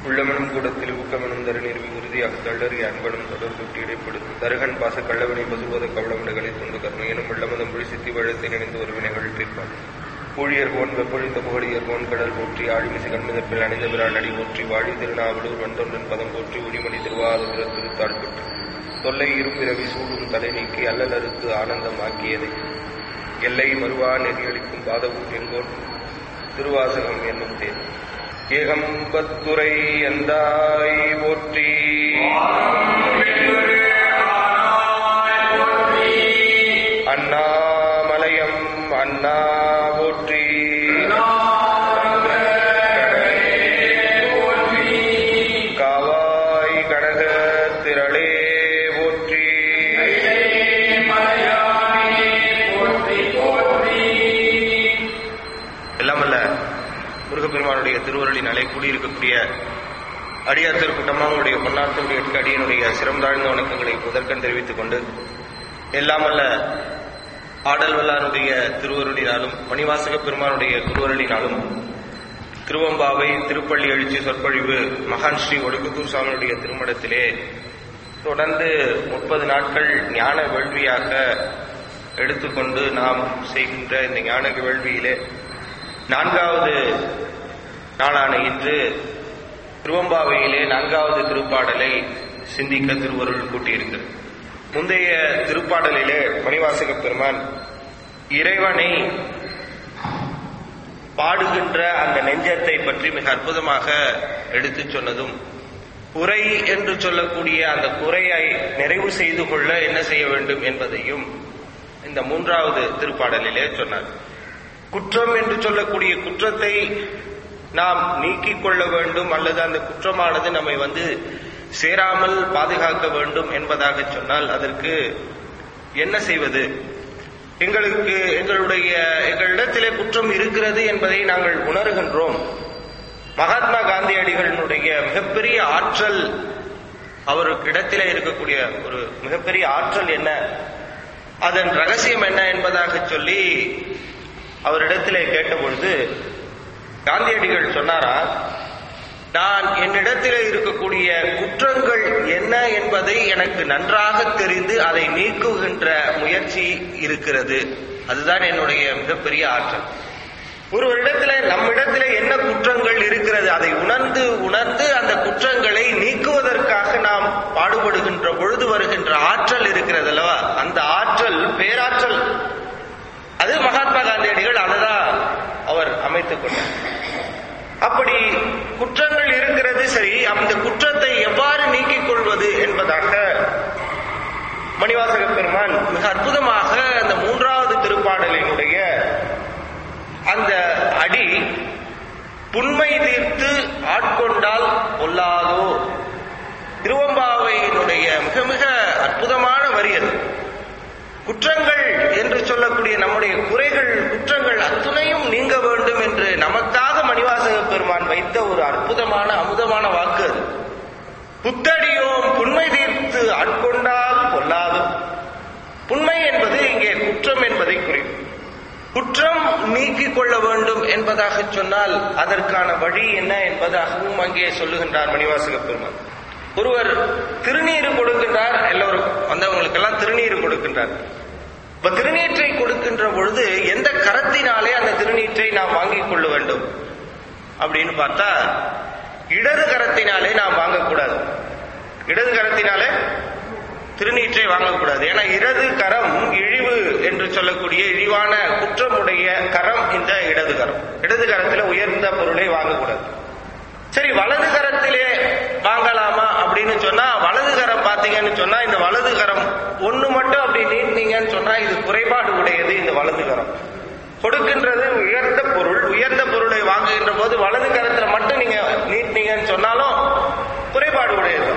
உள்ளமனும் கூடத்தில் ஊக்கமெனும் தருநீர்வி உறுதியாக தள்ளறி அன்பனும் தொடர் தொட்டி இடைப்படுத்து தருகன் பாச கள்ளவனை பசுவத கவளமிடுகளை துண்டு கருணையனும் உள்ளமதம் மொழி சித்தி வழத்தை நினைந்து ஒரு வினைகள் தீர்ப்பான் ஊழியர் போன் வெப்பொழித்த புகழியர் போன் கடல் போற்றி ஆழிமிசை கண்மிதப்பில் அணிந்த பிரான் அடி போற்றி வாழி திருநாவலூர் வந்தொன்றன் பதம் போற்றி ஒளிமணி திருவாரூர திருத்தாள் பெற்று தொல்லை இரும்பிறவி சூடும் தலை நீக்கி அல்லல் அறுத்து ஆனந்தம் ஆக்கியதை எல்லை மறுவா நெறியளிக்கும் பாதவூர் எங்கோன் திருவாசகம் என்னும் தேர் ஏகம்பத்துரை எந்தாய் போற்றி அண்ணாமலையம் அண்ணா போற்றி காவாய் கனக திரளே போற்றி எல்லாமல்ல முருகப்பெருமானுடைய திருவருளினாலே கூடியிருக்கக்கூடிய அடியார் திருக்கூட்டமாக உங்களுடைய பொன்னார்த்தமுடைய அடியனுடைய சிரம் தாழ்ந்த வணக்கங்களை முதற்கண் தெரிவித்துக் கொண்டு எல்லாமல்ல ஆடல் வல்லாருடைய திருவருளினாலும் மணிவாசக பெருமானுடைய திருவருளினாலும் திருவம்பாவை திருப்பள்ளி எழுச்சி சொற்பொழிவு மகான் ஸ்ரீ ஒடுக்குத்தூர் சாமியுடைய திருமடத்திலே தொடர்ந்து 30 நாட்கள் ஞான வேள்வியாக எடுத்துக்கொண்டு நாம் செய்கின்ற இந்த ஞான வேள்வியிலே 4வது நாளான இன்று திருவம்பாவையிலே 4வது திருப்பாடலை சிந்திக்க திருவருள் கூட்டியிருக்கிறது. முந்தைய திருப்பாடலிலே மணிவாசக பெருமான் இறைவனை பாடுகின்ற அந்த நெஞ்சத்தை பற்றி மிக அற்புதமாக எடுத்துச் சொன்னதும் குறை என்று சொல்லக்கூடிய அந்த குறையை நிறைவு செய்து கொள்ள என்ன செய்ய வேண்டும் என்பதையும் இந்த 3வது திருப்பாடலிலே சொன்னார். குற்றம் என்று சொல்லக்கூடிய குற்றத்தை நாம் நீக்கிக் கொள்ள வேண்டும் அல்லது அந்த குற்றமானது நம்மை சேராமல் பாதுகாக்க வேண்டும் என்பதாக சொன்னால் அதற்கு என்ன செய்வது? எங்களிடத்திலே குற்றம் இருக்கிறது என்பதை நாங்கள் உணர்கின்றோம். மகாத்மா காந்தியடிகளினுடைய மிகப்பெரிய ஆற்றல், அவருக்கிடத்திலே இருக்கக்கூடிய ஒரு மிகப்பெரிய ஆற்றல் என்ன, அதன் ரகசியம் என்ன என்பதாக சொல்லி அவரிடத்திலே கேட்டபொழுது காந்தியடிகள் சொன்னாரா, நான் என்னிடத்திலே இருக்கக்கூடிய குற்றங்கள் என்ன என்பதை எனக்கு நன்றாக தெரிந்து அதை நீக்குகின்ற முயற்சி இருக்கிறது. அதுதான் என்னுடைய மிகப்பெரிய ஆற்றல். ஒருவரிடத்திலே நம்மிடத்திலே என்ன குற்றங்கள் இருக்கிறது அதை உணர்ந்து அந்த குற்றங்களை நீக்குவதற்காக நாம் பாடுபடுகின்ற பொழுது வருகின்ற ஆற்றல் இருக்கிறது அல்லவா, அந்த ஆற்றல் பேராற்றல். அது மகாத்மா காந்தியடிகள் அதுதான் அவர் அமைத்துக் கொண்டார். அப்படி குற்றங்கள் இருக்கிறது, சரி, அந்த குற்றத்தை எவ்வாறு நீக்கிக் கொள்வது என்பதாக மணிவாசக பெருமான் மிக அற்புதமாக அந்த 3வது திருப்பாடலினுடைய அந்த அடி புன்மை தீர்த்து ஆட்கொண்டால் பொல்லாதோ, திருவம்பாவையினுடைய மிக மிக அற்புதமான வரி அது. குற்றங்கள் என்று சொல்லக்கூடிய நம்முடைய குற்றங்கள் அத்துணையும் நீங்க வேண்டும் என்று நமக்காக மணிவாசக பெருமான் வைத்த ஒரு அற்புதமான அமுதமான வாக்கு அது. புத்தடியோம் புன்மை தீர்த்து ஆட்கொண்டால் பொல்லாது. புன்மை என்பது இங்கே குற்றம் என்பதை குறிக்கும். குற்றம் நீக்கிக் கொள்ள வேண்டும் என்பதாக சொன்னால் அதற்கான வழி என்ன என்பதாகவும் அங்கே சொல்லுகின்றார் மணிவாசக பெருமான். ஒருவர் திருநீர் கொடுக்கின்றார், எல்லோரும் வந்தவங்களுக்கெல்லாம் திருநீர் கொடுக்கின்றார். இப்ப திருநீற்றை கொடுக்கின்ற பொழுது எந்த கரத்தினாலே அந்த திருநீற்றை நாம் வாங்கிக் கொள்ள வேண்டும் அப்படின்னு பார்த்தா இடது கரத்தினாலே நாம் வாங்கக்கூடாது. இடது கரத்தினாலே திருநீற்றை வாங்கக்கூடாது. ஏன்னா இடது கரம் இழிவு என்று சொல்லக்கூடிய இழிவான குற்றமுடைய கரம் இந்த இடது கரம். இடது கரத்திலே உயர்ந்த பொருளை வாங்கக்கூடாது. சரி, வலது கரத்திலே வாங்கலாமா அப்படின்னு சொன்னா, வலது கரம் பாத்தீங்கன்னு சொன்னா இந்த வலது கரம் ஒண்ணு மட்டும் அப்படி நீட்டினீங்கன்னு சொன்னா இது குறைபாடு உடையது. இந்த வலது கரம் கொடுக்கின்றது உயர்ந்த பொருள். உயர்ந்த பொருளை வாங்குகின்ற போது வலது கரத்துல மட்டும் நீங்க நீட்டினீங்கன்னு சொன்னாலும் குறைபாடு உடையது.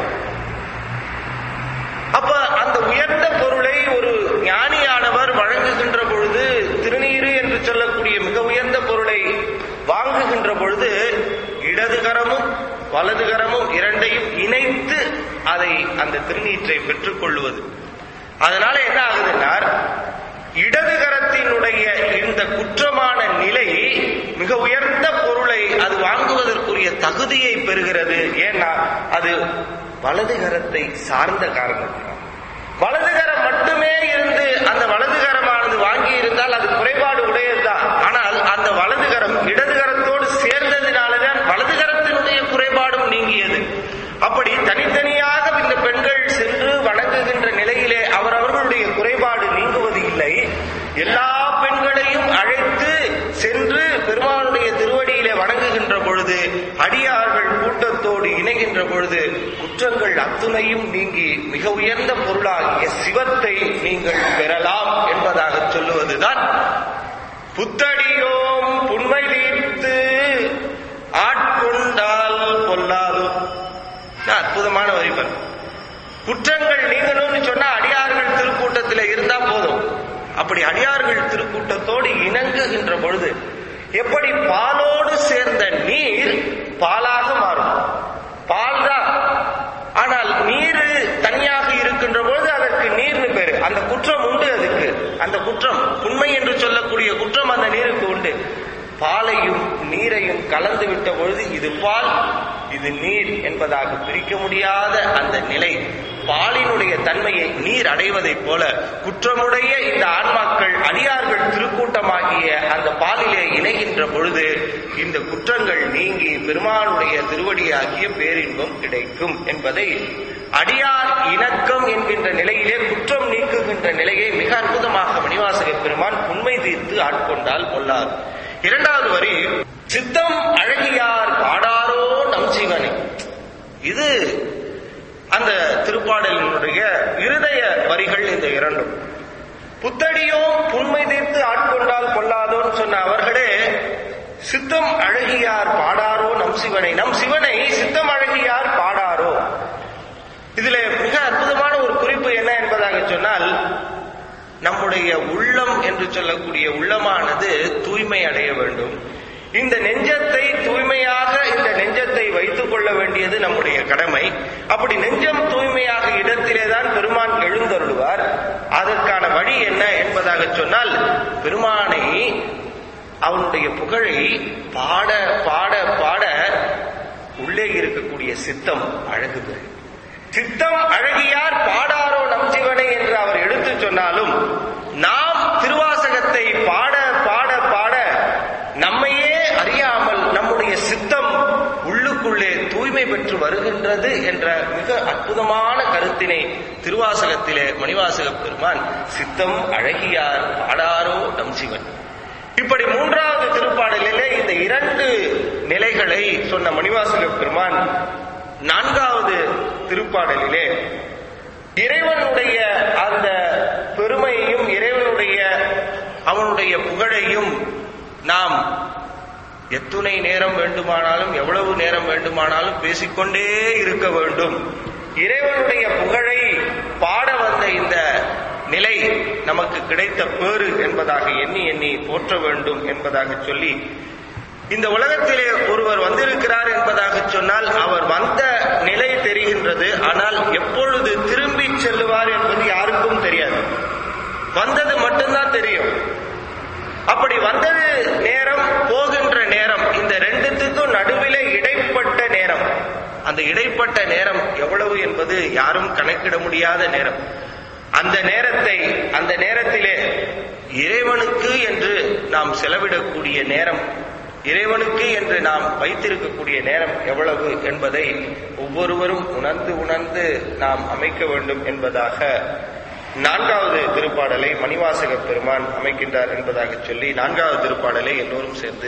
அப்ப அந்த உயர்ந்த பொருளை ஒரு ஞானியானவர் வழங்குகின்ற பொழுது, திருநீரு என்று சொல்லக்கூடிய மிக உயர்ந்த பொருளை வாங்குகின்ற பொழுது இடது கரமும் வலது கரமும் இரண்டையும் இணைத்து அதை அந்த திருநீற்றை பெற்றுக் கொள்வது. அதனால என்ன ஆகுதுன்னா இடதுகரத்தினுடைய இந்த குற்றமான நிலை மிக உயர்ந்த பொருளை அது வாங்குவதற்குரிய தகுதியை பெறுகிறது. ஏன்னா அது வலதுகரத்தை சார்ந்த காரணத்தினால். வலதுகரம் மட்டுமே இருந்து அந்த வலதுகரமானது வாங்கி இருந்தால் அது குறைபாடு உடையதுதான். ஆனால் அந்த வலதுகரம் இடதுகரத்தோடு சேர்ந்ததினால்தான் வலதுகரத்தினுடைய குறைபாடும் நீங்கியது. அப்படி தனித்தனியாக இந்த பெண்கள் சென்று வணங்குகின்ற நிலையிலே அவரவர்களுடைய குறைபாடு நீங்குவது இல்லை. எல்லா பெண்களையும் அழைத்து சென்று பெருமானுடைய திருவடியிலே வணங்குகின்ற பொழுது, அடியார்கள் கூட்டத்தோடு இணைகின்ற பொழுது குற்றங்கள் அத்துணையும் நீங்கி மிக உயர்ந்த பொருளாகிய சிவத்தை நீங்கள் பெறலாம் என்பதாக சொல்லுவதுதான் புத்தடியோம் புன்மை தீர்த்து ஆட்கொண்டால் பொல்லாதோ. அற்புதமான வரிபன். குற்றங்கள் நீங்கணும்னு சொன்னா அடியார்கள் திருக்கூட்டத்தில் இருந்தா போதும். அப்படி அடியார்கள் திருக்கூட்டத்தோடு இணங்குகின்ற பொழுது எப்படி பாலோடு சேர்ந்த நீர் பாலாக மாறும். பால் தான், ஆனால் நீர் தனியாக இருக்கின்ற பொழுது அதற்கு நீர்னு பேரு. அந்த குற்றம் உண்டு அதுக்கு. அந்த குற்றம் உண்மை என்று சொல்லக்கூடிய குற்றம் அந்த நீருக்கு உண்டு. பாலையும் நீரையும் கலந்து விட்ட பொழுது இது பால் இது நீர் என்பதாக பிரிக்க முடியாத அந்த நிலை, பாலினுடைய தன்மையை நீர் அடைவதைப் போல குற்றமுடைய இந்த ஆன்மாக்கள் அடியார்கள் திருக்கூட்டமாகிய அந்த பாலிலே இணைகின்ற பொழுது இந்த குற்றங்கள் நீங்கி பெருமானுடைய திருவடியாகிய பேரின்பம் கிடைக்கும் என்பதை அடியார் இணக்கம் என்கின்ற நிலையிலே குற்றம் நீக்குகின்ற நிலையை மிக அற்புதமாக மணிவாசக பெருமான் உண்மை தீர்த்து ஆட்கொண்டால் கொள்ளார். இரண்டாவது வரி, சித்தம் அழகியார் பாடாரோ நம் சிவனை. இது அந்த திருப்பாடலினுடைய இருதய வரிகள். இந்த இரண்டும் புத்தடியோ புன்மை தீர்த்து ஆட்கொண்டால் கொள்ளாதோன்னு சொன்ன அவர்களே சித்தம் அழகியார் பாடாரோ நம் சிவனை. நம் சிவனை சித்தம் அழகியார் பாடாரோ. இதுல மிக அற்புதமான ஒரு குறிப்பு என்ன என்பதாக சொன்னால், நம்முடைய உள்ளம் என்று சொல்லக்கூடிய உள்ளமானது தூய்மை அடைய வேண்டும். இந்த நெஞ்சத்தை தூய்மையாக இந்த நெஞ்சத்தை வைத்துக் கொள்ள வேண்டியது நம்முடைய கடமை. அப்படி நெஞ்சம் தூய்மையாக இடத்திலேதான் பெருமான் எழுந்தருளுவார். அதற்கான வழி என்ன என்பதாக சொன்னால், பெருமானை அவனுடைய புகழை பாட பாட பாட உள்ளே இருக்கக்கூடிய சித்தம் அழகு பெறும். சித்தம் அழகியார் பாடாரோ நம் சிவனை என்று அவர் எடுத்து சொன்னாலும், நாம் திருவாசகத்தை பாட பாட பாட நம்மையே அறியாமல் நம்முடைய சித்தம் உள்ளுக்குள்ளே தூய்மை பெற்று வருகின்றது என்ற மிக அற்புதமான கருத்தினை திருவாசகத்திலே மணிவாசக பெருமான் சித்தம் அழகியார் பாடாரோ நம் சிவன். இப்படி மூன்றாவது திருப்பாடலிலே இந்த இரண்டு நிலைகளை சொன்ன மணிவாசக பெருமான் நான்காவது திருப்பாடலிலே இறைவனுடைய அந்த பெருமையையும் இறைவனுடைய அவனுடைய புகழையும் நாம் எத்துணை நேரம் வேண்டுமானாலும் எவ்வளவு நேரம் வேண்டுமானாலும் பேசிக்கொண்டே இருக்க வேண்டும். இறைவனுடைய புகழை பாட வந்த இந்த நிலை நமக்கு கிடைத்த பேறு என்பதாக எண்ணி எண்ணி போற்ற வேண்டும் என்பதாக சொல்லி, இந்த உலகத்திலே ஒருவர் வந்திருக்கிறார் என்பதாக சொன்னால் அவர் வந்த நிலை தெரிகின்றது. ஆனால் எப்பொழுது திரும்பி செல்லுவார் என்பது யாருக்கும் தெரியாது. வந்தது மட்டும்தான் தெரியும். அப்படி வந்தது நேரம், போகின்ற நேரம், இந்த ரெண்டுத்துக்கும் நடுவிலே இடைப்பட்ட நேரம். அந்த இடைப்பட்ட நேரம் எவ்வளவு என்பது யாரும் கணக்கிட முடியாத நேரம். அந்த நேரத்தை, அந்த நேரத்திலே இறைவனுக்கு என்று நாம் செலவிடக்கூடிய நேரம், இறைவனுக்கு என்று நாம் வைத்திருக்கக்கூடிய நேரம் எவ்வளவு என்பதை ஒவ்வொருவரும் உணர்ந்து உணர்ந்து நாம் அமைக்க வேண்டும் என்பதாக நான்காவது திருப்பாடலை மணிவாசக பெருமான் அமைக்கின்றார் என்பதாக சொல்லி, நான்காவது திருப்பாடலை எல்லோரும் சேர்ந்து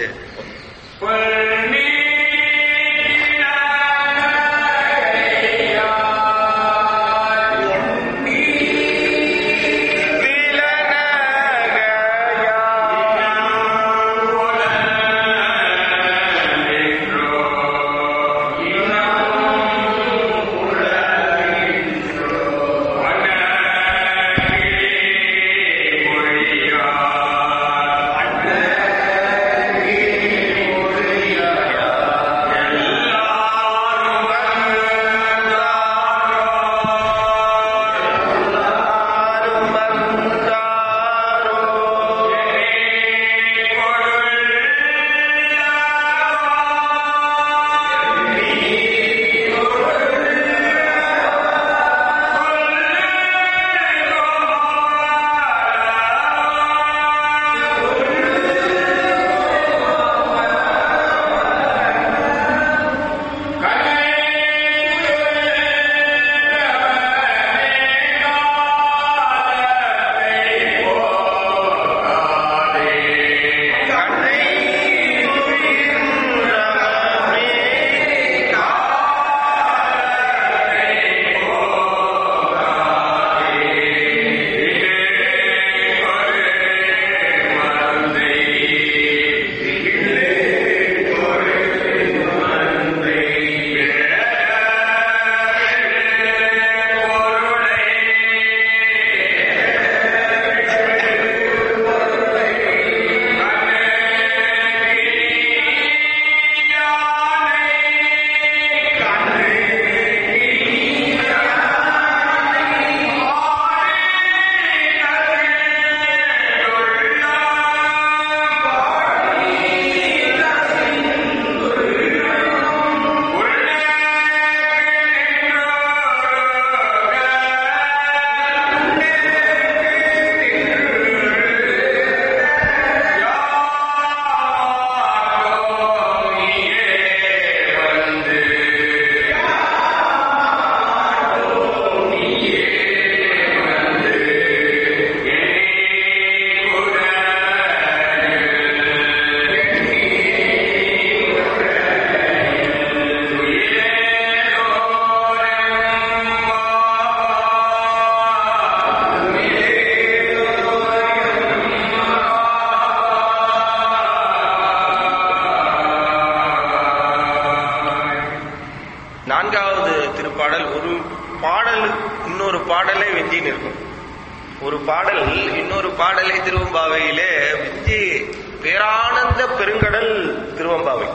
4வது திருப்பாடல் ஒரு பாடல் இன்னொரு பாடலை வெஞ்சி நிற்கும். ஒரு பாடல் இன்னொரு பாடலை திருவம்பாவையிலே வெஞ்சி பேரானந்த பெருங்கடல் திருவம்பாவை.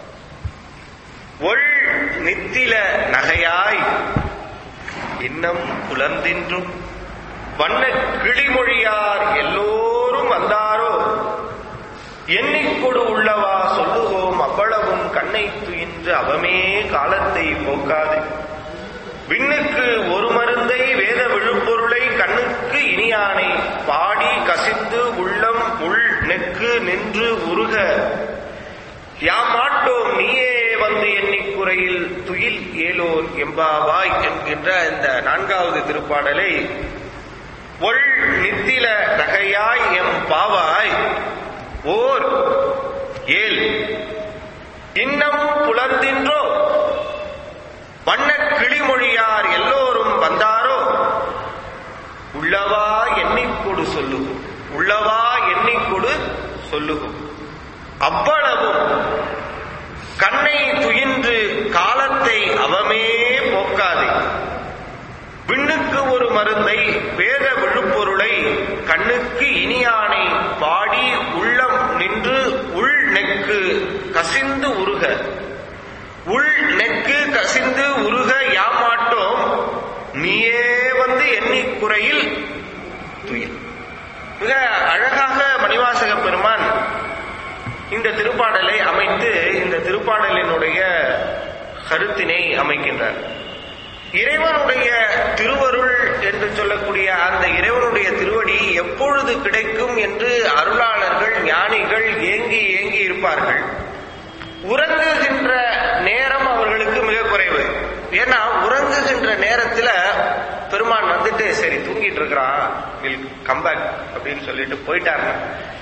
ஒள் நித்தில நகையாய் இன்னம் புலர்ந்தின்றும் வண்ண கிளிமொழியார் எல்லோரும் வந்தாரோ எண்ணிக்கொடு உள்ளவா சொல்லுவோம் அவ்வளவும் கண்ணை துயின்று அவமே காலத்தை போக்காது விண்ணுக்கு ஒரு மருந்தை வேத விழுப்பொருளை கண்ணுக்கு இனியானை பாடி கசிந்து உள்ளம் உள் நெக்கு நின்று உருக யாமாட்டோம் நீயே வந்து எண்ணிக்குறையில் துயில் ஏலோர் எம்பாவாய் என்கின்ற இந்த 4வது திருப்பாடலை ஒள் நித்தில நகையாய் எம் பாவாய் ஓர் ஏல் இன்னம் புலர்ந்தின்றோ வண்ண கிளிமொழியார் எல்லோரும் வந்தாரோ உள்ளவா எண்ணிக்கொடு சொல்லுகும் உள்ளவா எண்ணிக்கொடு சொல்லுகும் அவ்வளவும் கண்ணை துயின்று காலத்தை அவமே போக்காதே விண்ணுக்கு ஒரு மருந்தை வேத விழுப்பொருளை கண்ணுக்கு இனியானை பாடி உள்ளம் நின்று உள் நெக்கு கசிந்து உருக உள் நெக்கு கசிந்து உருக யாமாட்டோம் நீயே வந்து எண்ணிக்குறையில் துயில். மிக அழகாக மணிவாசக பெருமான் இந்த திருப்பாடலை அமைத்து இந்த திருப்பாடலினுடைய கருத்தினை அமைக்கின்றார். இறைவனுடைய திருவருள் என்று சொல்லக்கூடிய அந்த இறைவனுடைய திருவடி எப்பொழுது கிடைக்கும் என்று அருளாளர்கள் ஞானிகள் ஏங்கி ஏங்கி இருப்பார்கள். உறங்குகின்ற நேரம் அவர்களுக்கு மிக குறைவு. ஏன்னா உறங்குகின்ற நேரத்துல பெருமான் வந்துட்டு சரி தூங்கிட்டு இருக்கிறான் வில் கம்பேக் அப்படின்னு சொல்லிட்டு போயிட்டாரு.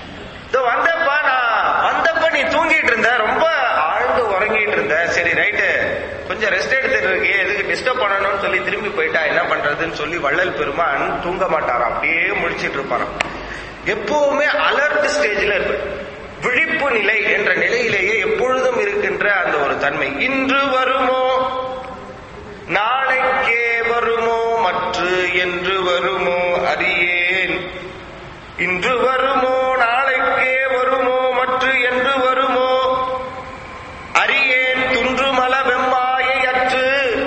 வந்தப்ப நீ தூங்கிட்டு இருந்த, ரொம்ப ஆழ்ந்து உறங்கிட்டு இருந்த, சரி ரைட்டு கொஞ்சம் ரெஸ்ட் எடுத்துட்டு இருக்கே, எதுக்கு டிஸ்டர்ப் பண்ணணும்னு சொல்லி திரும்பி போயிட்டா என்ன பண்றதுன்னு சொல்லி வள்ளல் பெருமான் தூங்க மாட்டாராம், அப்படியே முழிச்சிட்டு இருப்பாராம். எப்பவுமே அலர்ட் ஸ்டேஜ்ல இருப்பார். விழிப்பு நிலை என்ற நிலையிலேயே எப்பொழுதும் இருக்கின்ற அந்த ஒரு தன்மை. இன்று வருமோ நாளைக்கே வருமோ மற்று என்று வருமோ அறியேன், இன்று வருமோ நாளைக்கே வருமோ மற்று என்று வருமோ அறியேன், துன்றுமல வெம்மாயை அற்று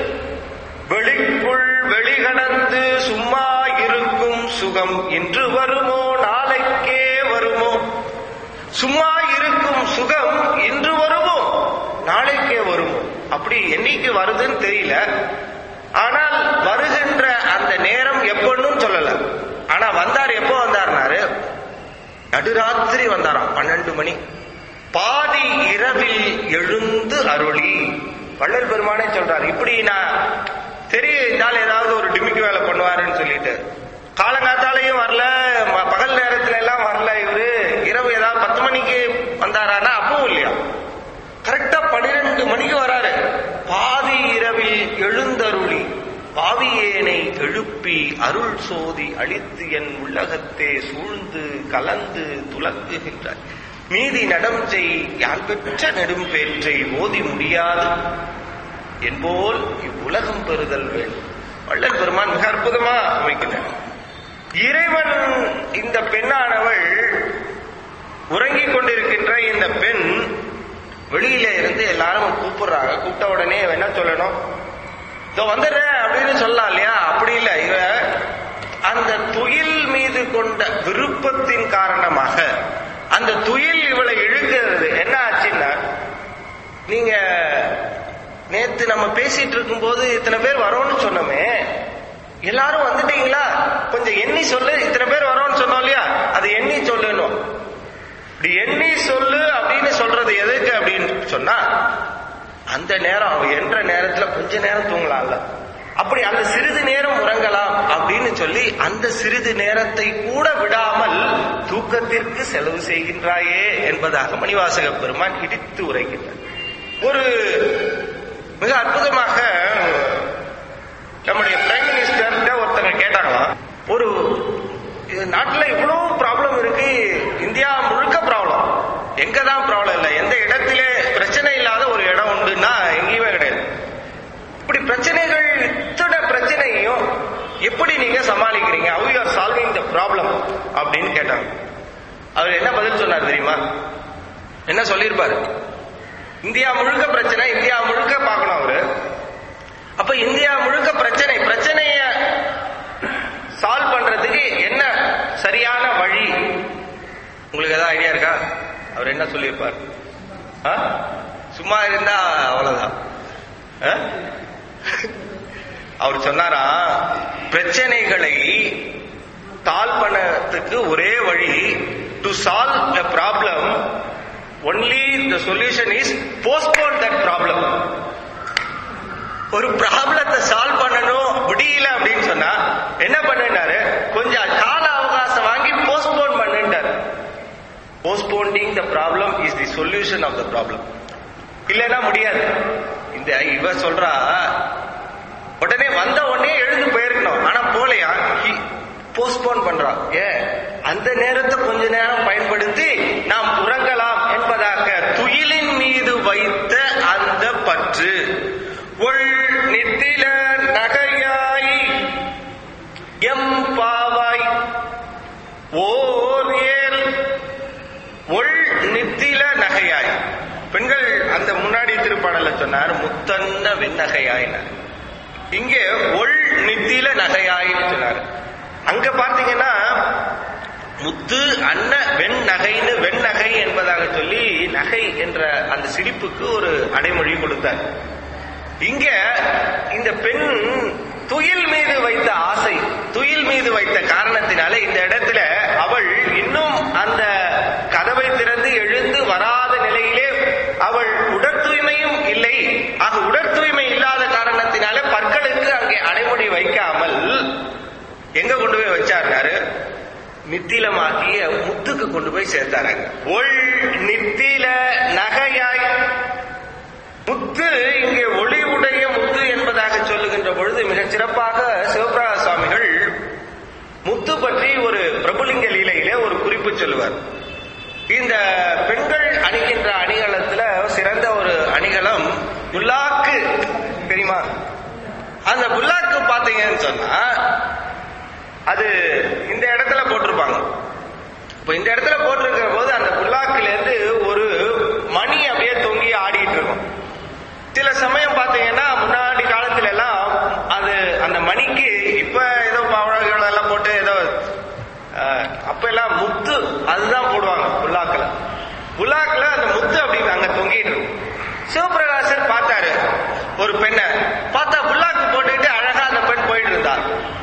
வெளிக்குள் வெளிகடந்து சும்மா இருக்கும் சுகம் இன்று வருமோ நாளைக்கே வருமோ. சும்மா இருக்கும் சுகம் இன்று வருமோ நாளைக்கே வருமோ, அப்படி என்னைக்கு வருதுன்னு தெரியல. ஆனால் வருகின்ற அந்த நேரம் எப்பன்னு சொல்லல. ஆனா வந்தார், எப்போ வந்தார்னாரு நடுராத்திரி வந்தாராம், 12 மணி. பாதி இரவில் எழுந்து அருளி. வள்ளல் பெருமானே சொல்றாரு, இப்படி நான் தெரியால் ஏதாவது ஒரு டிமிக்கு வேலை பண்ணுவாருன்னு சொல்லிட்டு காலங்காத்தாலையும் வரல, பகல் நேரத்துல எல்லாம் வரல. இவரு இரவு ஏதாவது 10 மணிக்கு வந்தாரானா அப்பவும் இல்லையா, கரெக்டா 12 மணிக்கு வராரு. பாதி இரவில் எழுந்தருளி பாவியேனை எழுப்பி அருள் சோதி அளித்து என் உள்ளகத்தே சூழ்ந்து கலந்து துலக்குகின்றார். மீதி நடம் செய் யான் பெற்ற நெடும் பேற்றை ஓதி முடியாது என்போல் இவ்வுலகம் பெறுதல் வேண்டும். வள்ளல் பெருமான் மிக அற்புதமா அமைக்கிறார். இறைவன் இந்த பெண்ணானவள் உறங்கிக் கொண்டிருக்கின்ற இந்த பெண் வெளியில இருந்து எல்லாரும் கூப்பிடுறாங்க. கூப்பிட்ட உடனே என்ன சொல்லணும், இதோ வந்துடுறேன் அப்படின்னு சொல்லலாம் இல்லையா? அப்படி இல்லை. இவ அந்த துயில் மீது கொண்ட விருப்பத்தின் காரணமாக அந்த துயில் இவளை இழுக்கிறது. என்ன ஆச்சுன்னா, நீங்க நேத்து நம்ம பேசிட்டு இருக்கும் போது இத்தனை பேர் வரோம்னு சொன்னோமே, எல்லாரும் வந்துட்டீங்களா, கொஞ்சம் எண்ணி சொல்லு. இத்தனை பேர் வரோம்னு சொன்னோம் இல்லையா, அது எண்ணி சொல்லணும். இப்படி எண்ணி சொல்லு அப்படின்னு சொல்றது எதுக்கு அப்படின்னு சொன்னா, அந்த நேரம் அவ என்ற நேரத்துல கொஞ்ச நேரம் தூங்கலாம்ல, அப்படி அந்த சிறிது நேரம் உறங்கலாம் அப்படின்னு சொல்லி அந்த சிறிது நேரத்தை கூட விடாமல் தூக்கத்திற்கு செலவு செய்கின்றாயே என்பதாக மணிவாசக பெருமான் இடித்து உரைக்கின்றார். ஒரு மிக அற்புதமாக நம்முடைய பிரைம் மினிஸ்டர் ஒருத்தங்க கேட்டாங்களாம், ஒரு நாட்டுல இவ்வளவு ப்ராப்ளம் இருக்கு, இந்தியா முழுக்க ப்ராப்ளம், எங்கதான் ப்ராப்ளம் இல்லை, எந்த இடத்திலே பிரச்சனை இல்லாத ஒரு இடம் உண்டுன்னா எங்கேயுமே கிடையாது. ப்ராப்ளம் அப்படின்னு கேட்டாங்க. அவர் என்ன பதில் சொன்னார் தெரியுமா? என்ன சொல்லியிருப்பாரு? இந்தியா முழுக்க பிரச்சனை, இந்தியா முழுக்க பார்க்கணும் அவரு. அப்ப இந்தியா முழுக்க பிரச்சனைய சால்வ் பண்றதுக்கு என்ன சரியான வழி? உங்களுக்கு ஏதாவது ஐடியா இருக்கா? அவர் என்ன சொல்லியிருப்பார்? சும்மா இருந்தா அவ்வளவுதான். அவர் சொன்னாரா, பிரச்சனைகளை சால்வ் பண்ணதுக்கு ஒரே வழி, to solve a problem only the solution is postpone that problem. ஒரு ப்ராப்ளத்தை சால்வ் பண்ணணும் முடியல அப்படின்னு சொன்னா என்ன பண்ணாரு? கொஞ்சம் கால அவகாசம் வாங்கி போஸ்ட்போன் பண்ணிட்டாரு. Postponing the problem is the solution of the problem. இல்லைன்னா முடியாது. இந்த இவ சொல்றா, உடனே வந்த உடனே எழுந்து போயிருக்கணும், ஆனா போலையா, போஸ்ட்போன் பண்றா. அந்த நேரத்தை கொஞ்ச நேரம் பயன்படுத்தி நாம் உறங்கலாம் என்பதாக துயிலின் மீது வைத்த அந்த பற்று ஒள் நித்தில நகையாய் எம் பாவாய் ஓர் ஏல் ஒள் நித்தில நகையாய். பெண்கள் அந்த முன்னாடி திருப்பாடல சொன்னார் முத்தன்ன வெண்ணகையாயினார். இங்கே ஒள் நித்தில நகையாயின்னு சொன்னார். அங்க பாத்தீங்கன்னா முத்து அன்ன வெண்ணகைன்னு வெண்ணகை என்பதாக சொல்லி நகை என்ற அந்த சிரிப்புக்கு ஒரு அடைமொழி கொடுத்தார். இங்க இந்த பெண் துயில் மீது வைத்த ஆசை, துயில் மீது வைத்த காரணத்தினால இந்த இடத்துல அவள் இன்னும் அந்த கதவை திறந்து எழுந்து வராத நிலையிலே அவள் உடற்தூய்மையும் இல்லை. ஆக உடற்தூய்மை இல்லாத காரணத்தினால பற்களுக்கு அங்கே அடைமொழி வைக்காமல் எங்க கொண்டு போய் வச்சாரு? நித்திலமாக்கிய முத்துக்கு கொண்டு போய் சேர்த்தாருங்க. ஒள் நித்தில நகையாய். முத்து இங்கே ஒளி உடைய முத்து என்பதாக சொல்லுகின்ற பொழுது மிகச் சிறப்பாக சிவபிரகாச சுவாமிகள் முத்து பற்றி ஒரு பிரபுலிங்க லீலையிலே ஒரு குறிப்பு சொல்லுவார். இந்த பெண்கள் அணிகின்ற அணிகலத்துல சிறந்த ஒரு அணிகலம் புல்லாக்கு, தெரியுமா? அந்த புல்லாக்கு பாத்தீங்கன்னு சொன்னா அது இந்த இடத்துல போட்டிருப்பாங்க. இப்ப இந்த இடத்துல போட்டிருக்கிற போது அந்த புல்லாக்குல இருந்து ஒரு மணி அப்படியே தொங்கி ஆடிட்டு இருக்கும். சில சமயம் பாத்தீங்கன்னா முன்னாடி காலத்துல எல்லாம் அது அந்த மணிக்கு இப்ப ஏதோ பவழகள் எல்லாம் போட்டு ஏதோ அப்ப எல்லாம் முத்து அதுதான் போடுவாங்க புல்லாக்குல. புல்லாக்குல அந்த முத்து அப்படி அங்க தொங்கிட்டு இருக்கும். சிவபிரகாசர் பார்த்தாரு ஒரு பெண்ணை, பார்த்தா புல்லாக்கு போட்டுட்டு அழகா அந்த பெண் போயிட்டு இருந்தா.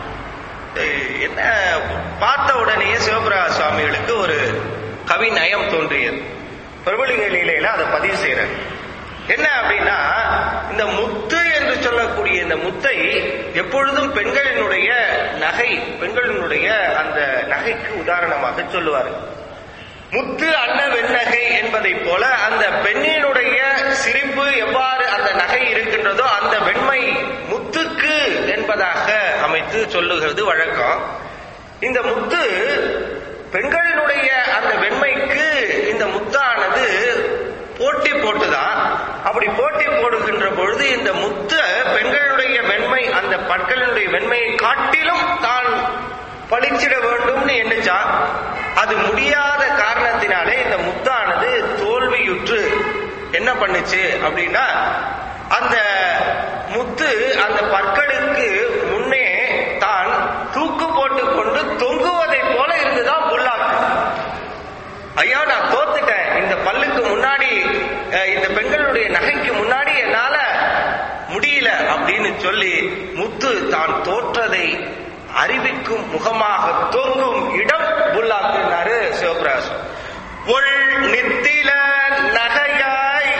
என்ன பார்த்த உடனே சிவபிரகாச சுவாமிகளுக்கு ஒரு கவி நயம் தோன்றியது. பிரபுலிங்க லீலையில அதை பதிவு செய்யறாரு. என்ன அப்படின்னா, இந்த முத்து என்று சொல்லக்கூடிய இந்த முத்தை எப்பொழுதும் பெண்களினுடைய நகை, பெண்களினுடைய அந்த நகைக்கு உதாரணமாக சொல்லுவாரு. முத்து அன்ன வெண்ணகை என்பதை போல அந்த பெண்ணினுடைய சிரிப்பு எவ்வாறு அந்த நகை இருக்கின்றதோ அந்த வெண்மை முத்துக்கு என்பதாக அமைத்து சொல்லுகிறது வழக்கம். இந்த முத்து பெண்களினுடைய அந்த வெண்மைக்கு இந்த முத்தானது போட்டி போட்டுதான். அப்படி போட்டி போடுகின்ற பொழுது இந்த முத்து பெண்களுடைய வெண்மை, அந்த பற்களினுடைய வெண்மையை காட்டிலும் தான் பழிச்சிட வேண்டும்னு எண்ணிச்சா. அது முடியாத காரணத்தினாலே இந்த முத்தானது தோல்வியுற்று என்ன பண்ணுச்சு அப்படின்னா, அந்த முத்து அந்த பற்களுக்கு முன்னே தான் தூக்கு போட்டு கொண்டு தொங்குவதை போல இருந்துதான் புல்லாக்கு. ஐயா நான் தோத்துட்டேன், இந்த பல்லுக்கு முன்னாடி இந்த பெண்களுடைய நகைக்கு முன்னாடி என்னால முடியல அப்படின்னு சொல்லி முத்து தான் தோற்றதை அறிவிக்கும் முகமாக தொங்கும் இடம் புல்லாக்குனாரு சிவபிரகாசம். ஒள் நித்தில நகையாய்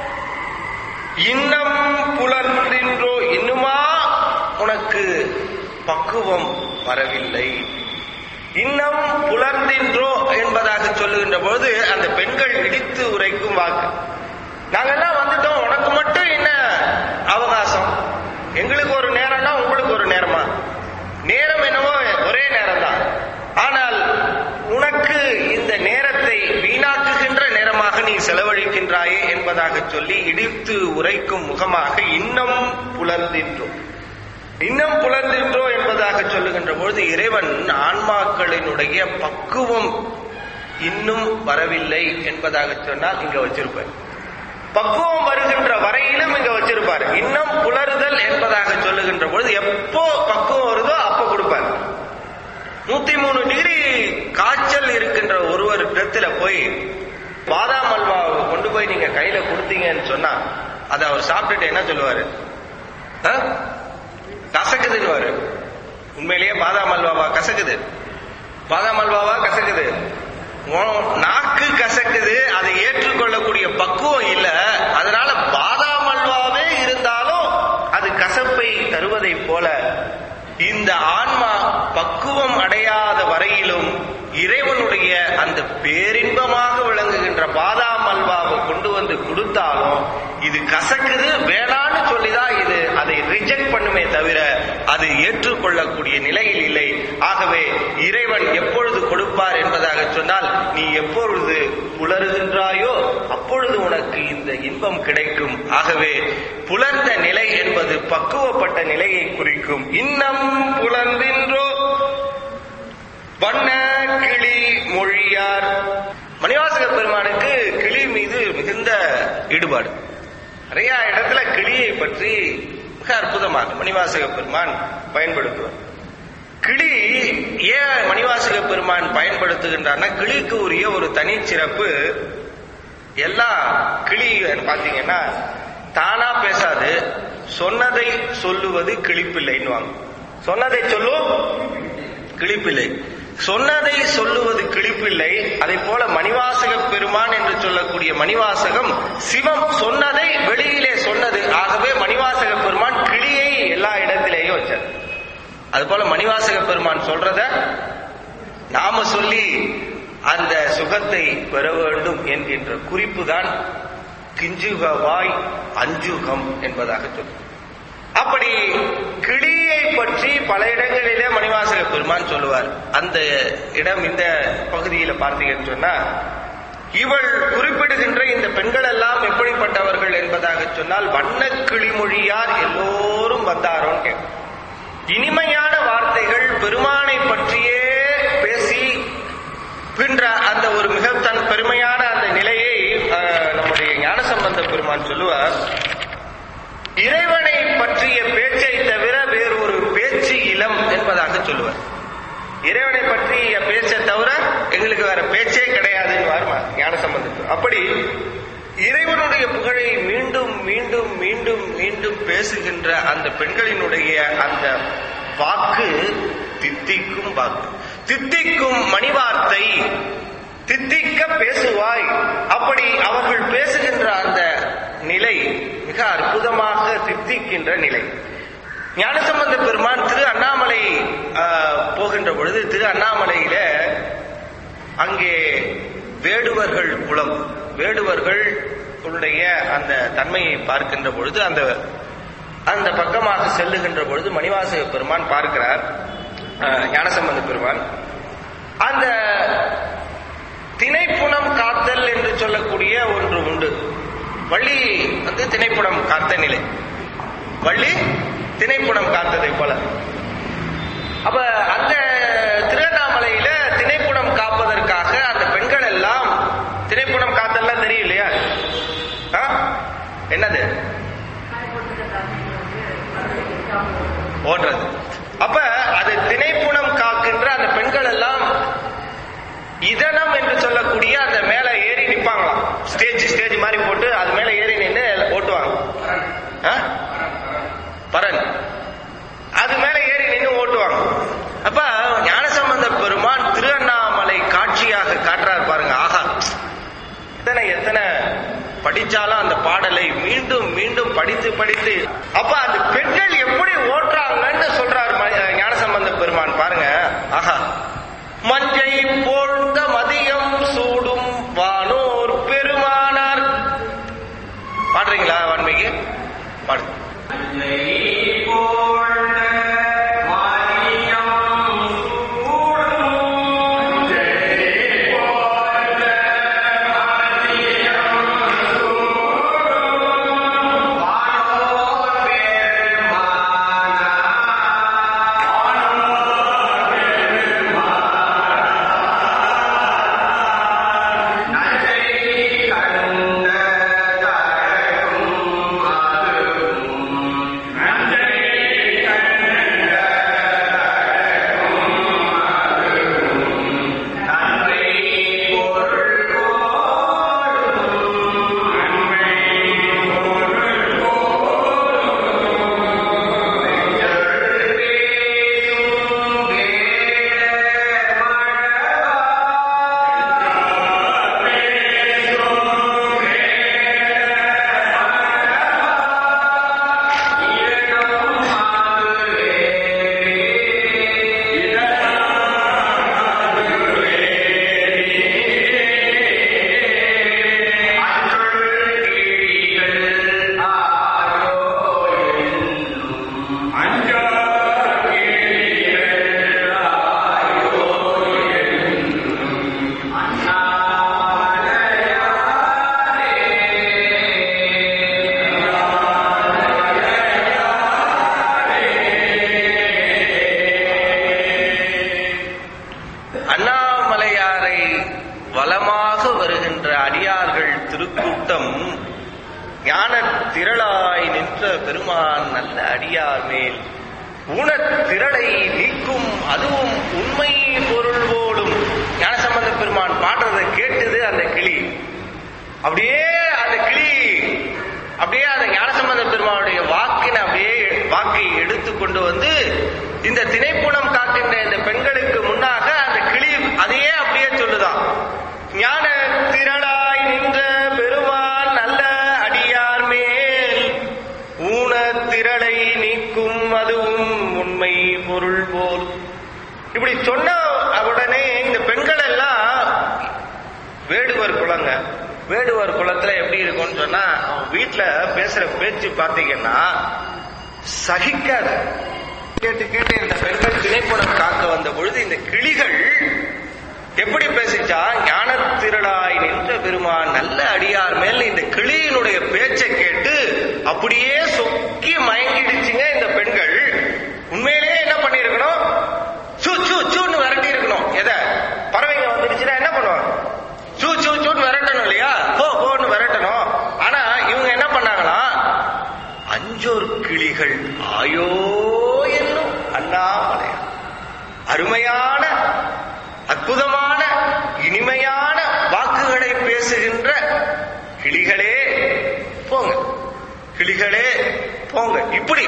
இன்னம் புலர்கின்றோ, இன்னுமா உனக்கு பக்குவம் வரவில்லை. இன்னும் புலர்ந்தின்றோ என்பதாக சொல்லுகின்ற போது அந்த பெண்கள் இடித்து உரைக்கும் வாக்கு. நாங்கெல்லாம் வந்துட்டோம், உனக்கு மட்டும் என்ன அவகாசம்? எங்களுக்கு ஒரு நேரம்னா உங்களுக்கு ஒரு நேரமா? நேரம் என்னவோ ஒரே நேரம் தான், ஆனால் உனக்கு இந்த நேரத்தை வீணாக்குகின்ற நேரமாக நீ செலவழிக்கின்றாயே என்பதாக சொல்லி இடித்து உரைக்கும் முகமாக இன்னும் புலர்ந்தின்றோ. இன்னும் புலர்ந்தின்றோ என்பதாக என்பதாக சொல்லுகின்ற பொழுது இறைவன் ஆன்மாக்களினுடைய பக்குவம் இன்னும் வரவில்லை என்பதாக சொன்னால் இங்க வச்சிருப்பார். பக்குவம் வருகின்ற வரையிலும் இங்க வச்சிருப்பார். இன்னும் புலருதல் என்பதாக சொல்லுகின்ற பொழுது எப்போ பக்குவம் வருதோ அப்ப கொடுப்பார். 103 டிகிரி காய்ச்சல் இருக்கின்ற ஒருவர் இடத்துல போய் பாதாம் அல்வாவை கொண்டு போய் நீங்க கையில கொடுத்தீங்கன்னு சொன்னா அதை அவர் சாப்பிட்டுட்டு என்ன சொல்லுவாரு? கசக்குதுன்னு. உண்மையிலேயே பாதாம் அல்வாவா கசக்குது? பாதாம் அல்வாவா கசக்குது? நாக்கு கசக்குது. அதை ஏற்றுக்கொள்ளக்கூடிய பக்குவம் இல்ல. அதனால பாதாம் அல்வாவே இருந்தாலும் அது கசப்பை தருவதை போல இந்த ஆன்மா பக்குவம் அடையாத வரையிலும் இறைவனுடைய அந்த பேரின்பமாக விளங்குகின்ற பாதாம் அல்வாவை கொண்டு வந்து கொடுத்தாலும் இது கசக்குது வேணான்னு சொல்லிதான் இது அதை ரிஜெக்ட் பண்ணுமே தவிர அது ஏற்றுக்கொள்ளக்கூடிய நிலையில் இல்லை. ஆகவே இறைவன் எப்பொழுது கொடுப்பார் என்பதாக சொன்னால் நீ எப்பொழுது புலருகின்றாயோ அப்பொழுது உனக்கு இந்த இன்பம் கிடைக்கும். ஆகவே புலர்ந்த நிலை என்பது பக்குவப்பட்ட நிலையை குறிக்கும். இன்னம் புலர்ந்தின்றோ வண்ண கிளி மொழியார். மணிவாசக பெருமானுக்கு கிளி மீது மிகுந்த ஈடுபாடு. நிறைய இடத்துல கிளியை பற்றி மிக அற்புதமாக மணிவாசக பெருமான் பயன்படுத்துவார். கிளி ஏன் மணிவாசக பெருமான் பயன்படுத்துகின்றார்னா கிளிக்கு உரிய ஒரு தனி சிறப்பு. எல்லா கிளி பாத்தீங்கன்னா தானா பேசாது, சொன்னதை சொல்லுவது கிளிப்பிள்ளைன்னு. சொன்னதை சொல்லும் கிளிப்பிள்ளை, சொன்னதை சொல்லுவது கிளிப்பிள்ளை. அதை போல மணிவாசக பெருமான் என்று சொல்லக்கூடிய மணிவாசகம் சிவம் சொன்னதை வெளியிலே சொன்னது. ஆகவே மணிவாசக பெருமான் கிளியை எல்லா இடத்திலேயும் வச்சார். அது போல மணிவாசக பெருமான் சொல்றத நாம சொல்லி அந்த சுகத்தை பெற வேண்டும் என்கின்ற குறிப்பு தான் கிஞ்சுகவாய் அஞ்சுகம் என்பதாக சொல்லும். அப்படி கிளியை பற்றி பல இடங்களிலே மணிவாசக பெருமான் சொல்லுவார். அந்த இடம் இந்த பகுதியில பார்த்தீங்கன்னு சொன்னா இவள் குறிப்பிடுகின்ற இந்த பெண்கள் எல்லாம் எப்படிப்பட்டவர்கள் என்பதாக சொன்னால் வண்ண கிளிமொழியார் எல்லோரும் வந்தாரோன்னு இனிமையான வார்த்தைகள் பெருமானை பற்றியே பேசி பின்ற அந்த ஒரு மிக தன் பெருமையான அந்த நிலையை நம்முடைய ஞானசம்பந்த பெருமான் சொல்லுவார். இறைவனை பற்றிய பேச்சை தவிர வேறு ஒரு பேச்சு இளம் என்பதாக சொல்லுவார். இறைவனை பற்றிய பேச்சை தவிர எங்களுக்கு வேற பேச்சே கிடையாதுன்னு ஞானசம்பந்தம். அப்படி இறைவனுடைய புகழை மீண்டும் மீண்டும் மீண்டும் மீண்டும் பேசுகின்ற அந்த பெண்களினுடைய அந்த வாக்கு தித்திக்கும் வாக்கு, தித்திக்கும் மணிவார்த்தை, தித்திக்க பேசுவாய். அப்படி அவர்கள் பேசுகின்ற அந்த நிலை மிக அற்புதமாக தித்திக்கின்ற நிலை. ஞானசம்பந்த பெருமான் திரு அண்ணாமலை போகின்ற பொழுது திரு அண்ணாமலையில அங்கே வேடுவர்கள் குலம், வேடுவர்களுடைய அந்த தன்மையை பார்க்கின்ற பொழுது அந்த பக்கமாக செல்லுகின்ற பொழுது மணிவாசக பெருமான் பார்க்கிறார். ஞானசம்பந்த பெருமான் அந்த திணைப்புணம் காத்தல் என்று சொல்லக்கூடிய ஒன்று உண்டு. வள்ளி திணைப்புணம் காத்த நிலை, வள்ளி திணைப்புணம் காத்ததை போல. அப்ப அந்த திருவண்ணாமலையில திணைப்புணம் காப்பதற்காக அந்த பெண்கள் எல்லாம், திணைப்புணம் காத்தல்லாம் தெரியும் இல்லையா? என்னது ஓடுறது. அப்ப அது திணைப்புணம் காக்கின்ற அந்த பெண்கள் எல்லாம் இதனம் என்று சொல்லக்கூடிய அந்த மேல ஏறி நிப்பாங்களாம். ஸ்டேஜ் மாதிரி போட்டு அது மேல ஏறி நின்று ஓட்டுவாங்க. பரன் அது மேல ஏறி நின்று ஓட்டுவாங்க. அப்ப ஞானசம்பந்த பெருமான் திருவண்ணாமலை காட்சியாக காட்டுறாரு பாருங்க. ஆகா, எத்தனை படிச்சாலும் அந்த பாடலை மீண்டும் மீண்டும் படித்து அப்ப அந்த பெண்கள் எப்படி ஓட்டுறாங்கன்னு சொல்றாரு ஞானசம்பந்த பெருமான் பாருங்க. ஆஹா, மஞ்சை போழ்ந்த மதியம் சூடும் வானோர் பெருமானார். பாடுறீங்களா? வான்மைக்கு பாடு. ஞான திரளாய் நின்ற பெருமான் நல்ல அடியார் மேல் ஊனத்திரளை நீக்கும் அதுவும் உண்மை பொருள் போலும். ஞானசம்பந்த பெருமான் பாடுறதை கேட்டது அந்த கிளி. அப்படியே அந்த கிளி அப்படியே அந்த ஞானசம்பந்த பெருமானுடைய வாக்கை எடுத்து கொண்டு வந்து இந்த திணைப்புணம் காக்கின்ற இந்த பெண்களுக்கு முன்னாக அந்த கிளி அதையே அப்படியே சொல்லுதான். ஞான திரளாய் நின்ற பெருமான் நல்ல அடியார் மேல் ஊனத்திரளை நீக்கும் அதுவும் உண்மை பொருள் போல். இப்படி சொன்ன உடனே இந்த பெண்கள் எல்லாம் வேடுவர் குலங்க. வேடுவர் குலத்துல எப்படி இருக்கும்னு சொன்னா அவன் வீட்டுல பேசுற பேச்சு பார்த்தீங்கன்னா சகிக்காது. கேட்டு கேட்டு இந்த பெண்கள் திணைப்புணம் காக்க வந்த பொழுது இந்த கிளிகள் எப்படி பேசிச்சா, ஞானத்திரளாய் நின்ற பெருமான் நல்ல அடியார் மேல் இந்த கிளியினுடைய பேச்சை கேட்டு அப்படியே சொக்கி மயங்கிடுச்சுங்க இந்த பெண்கள். உண்மையிலேயே என்ன பண்ணிருக்கணும், சூ சூ சூன்னு விரட்டி இருக்கணும். எதை பறவைங்க வந்துடுச்சுன்னா என்ன பண்ணுவாங்க, சூ சூ சூன்னு விரட்டணும் இல்லையா, போ போன்னு விரட்டணும். ஆனா இவங்க என்ன பண்ணாங்களாம், அஞ்சோர் கிளிகள் ஆயோ என்னும் அண்ணாமலையா. அருமையான அற்புதமான இனிமையான வாக்குகளை பேசுகின்ற கிளிகளே போங்க, கிளிகளே போங்க. இப்படி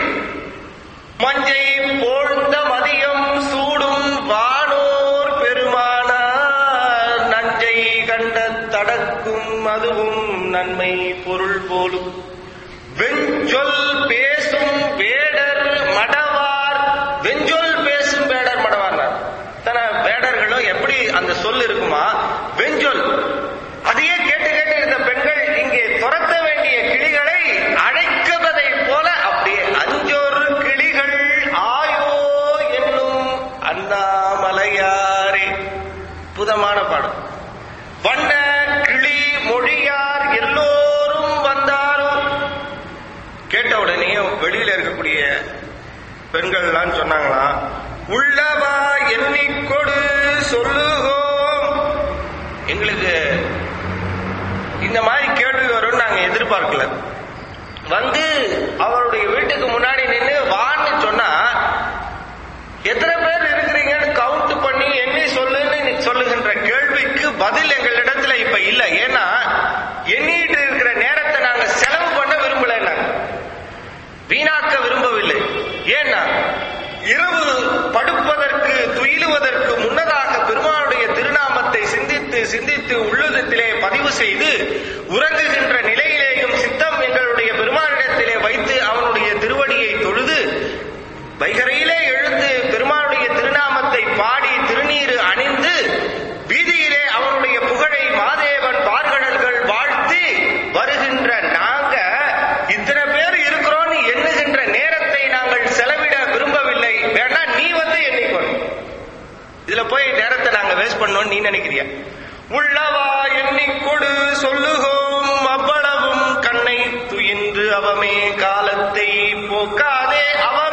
மஞ்சை போழ்ந்த மதியம் சூடும் வானோர் பெருமானார் நஞ்சை கண்ட தடக்கும் அதுவும் நன்மை பொருள் போலும். வெஞ்சொல் பேசும் வேடர் மடவார். வெஞ்சொல் பேசும் வேடர் மடவார் வேடர்களும் எப்படி அந்த சொல் இருக்குமா, வெஞ்சொல். அதையே கேட்டு கேட்டு இந்த பெண்கள் இங்கே துரத்த வேண்டிய கிளிகளை அழைக்குவதை போல அப்படியே அஞ்சொரு கிளிகள் ஆயோ என்னும் அண்ணாமலையாரே. அற்புதமான பாடம். வண்ண கிளி மொழியார் எல்லோரும் வந்தாரும். கேட்ட உடனே வெளியில இருக்கக்கூடிய பெண்கள் எல்லாம் சொன்னாங்களா, உள்ளவா எண்ணிக்கொடு சொல்லுவோம். எங்களுக்கு இந்த மாதிரி கேள்வி வரும்னு நாங்க எதிர்பார்க்கல. வந்து அவருடைய வீட்டுக்கு முன்னாடி நின்று வான்னு சொன்னா எத்தனை பேர் இருக்கிறீங்கன்னு கவுண்ட் பண்ணி எண்ணி சொல்லுன்னு சொல்லுகின்ற கேள்விக்கு பதில் எங்களிடத்துல இப்ப இல்ல. ஏன்னா எண்ணிட்டு இருக்கிற நேரத்தை நாங்க செலவு பண்ண விரும்பல, வீணாக்க விரும்பவில்லை. ஏன்னா இரவு படுப்பதற்கு துயிலுவதற்கு முன்னதாக பெருமானுடைய திருநாமத்தை சிந்தித்து சிந்தித்து உள்ளத்திலே பதிவு செய்து உறங்குகின்ற நிலையிலேயும் சித்தம் எங்களுடைய பெருமானிடத்திலே வைத்து அவனுடைய திருவடியை தொழுது வைகரையிலே எழுந்து பெருமானுடைய திருநாமத்தை பாடி திருநீறு அணிந்து வீதியிலே அவனுடைய புகழை மாதேவன் பார்கடல்கள் வாழ்த்தி வருகின்ற நாங்க இத்தனை பேர் இருக்கிறோம் எண்ணுகின்ற நேரத்தை நாங்கள் செலவிட விரும்பவில்லை. வேணா நீ வந்து எண்ணிக்கொள், இதுல போய் நேரத்தை நாங்க வேஸ்ட் பண்ணோம் நீ நினைக்கிறியா? உள்ளவா எண்ணிக்கொடு சொல்லுகோம் அவ்வளவும் கண்ணை துயின்று அவமே காலத்தை போக்காதே.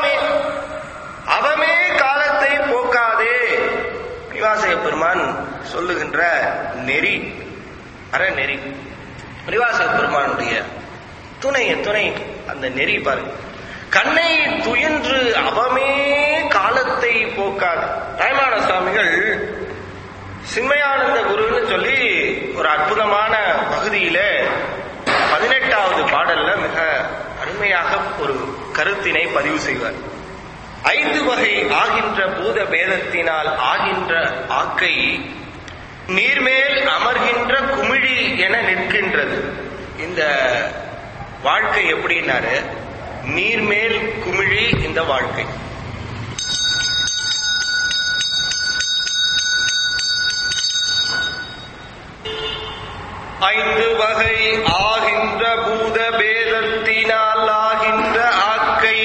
அவமே காலத்தை போக்காதே. மணிவாசக பெருமான் சொல்லுகின்ற நெறி அறநெறி. மணிவாசக பெருமானுடைய துணை அந்த நெறி பாருங்க. கண்ணை துயின்று அவமே காலத்தை போக்காது. தாய்மான சுவாமிகள் சின்மயானந்த குருன்னு சொல்லி ஒரு அற்புதமான பகுதியில 18வது பாடல்ல மிக அருமையாக ஒரு கருத்தினை பதிவு செய்வார். 5 வகை ஆகின்ற பூத பேதத்தினால் ஆகின்ற ஆக்கை நீர்மேல் அமர்கின்ற குமிழி என நிற்கின்றது. இந்த வாழ்க்கை எப்படின்னாரு, நீர்மேல் குமிழி இந்த வாழ்க்கை. ஐந்து வகை ஆகின்ற பூத பேதத்தினால் ஆகின்ற ஆக்கை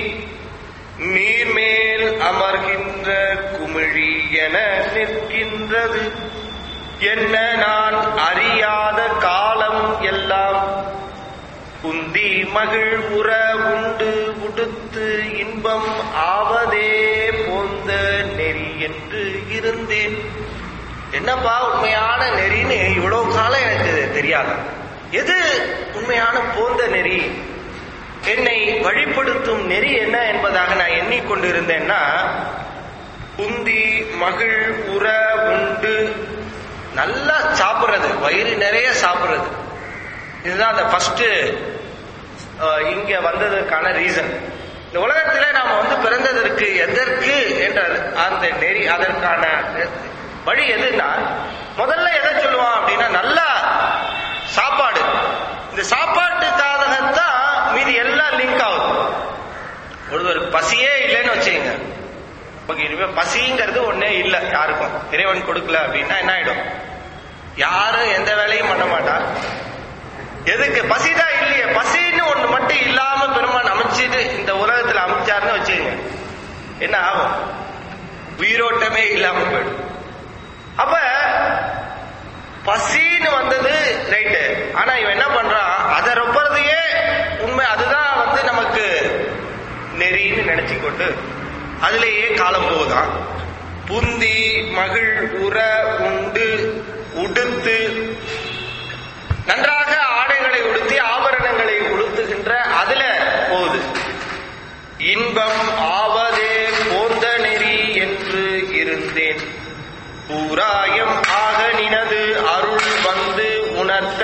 நீர்மேல் அமர்கின்ற குமிழி என நிற்கின்றது. என்ன நான் அறியாத காலம் எல்லாம் குந்தி மகிழ் உற உண்டு உடுத்து இன்பம் ஆவதே போந்த நெறி என்று இருந்தேன். என்னப்பா உண்மையான நெறின்னு இவ்வளவு காலம் எனக்கு தெரியாது. எது உண்மையான போந்த நெறி, என்னை வழிபடுத்தும் நெறி என்ன என்பதாக நான் எண்ணிக்கொண்டிருந்தேன்னா, புந்தி மகிழ் உற உண்டு, நல்லா சாப்பிடுறது, வயிறு நிறைய சாப்பிடுறது. இதுதான் அந்த ஃபர்ஸ்ட் இங்க வந்ததற்கான ரீசன். இந்த உலகத்திலே நாம பிறந்ததற்கு எதற்கு என்ற அந்த நெறி, அதற்கான வழி எதுன்னா, முதல்ல எதை சொல்லுவான் அப்படின்னா நல்ல சாப்பாடு. இந்த சாப்பாட்டுக்காகத்தான் மீதி எல்லாம் லிங்க் ஆகுது. ஒருவருக்கு பசியே இல்லைன்னு வச்சுங்க, இனிமே பசிங்கிறது ஒன்னே இல்லை யாருக்கும், இறைவன் கொடுக்கல அப்படின்னா என்ன ஆயிடும்? யாரும் எந்த வேலையும் பண்ண மாட்டா. எதுக்கு? பசிதான் இல்லையே. பசின்னு ஒண்ணு மட்டும் இல்லாம பெருமான் அமைச்சிட்டு இந்த உலகத்துல அமைச்சாருன்னு வச்சுங்க, என்ன ஆகும்? உயிரோட்டமே இல்லாம போயிடும். அப்ப பசின்னு வந்தது ரைட்டு, ஆனா இவன் என்ன பண்றான், அதை ரொப்பறதையே உண்மை, அதுதான் நமக்கு நெறின்னு நினைச்சுக்கொண்டு அதிலேயே காலம் போகுதான். புந்தி மகிழ் உற உண்டு உடுத்து, நன்றாக ஆடைகளை உடுத்தி ஆபரணங்களை உடுத்துகின்ற அதுல போகுது. இன்பம் ஆவதே போந்த நெறி என்று இருந்தேன், பூராயம் ஆக நினது அருள் வந்து உணர்த்த.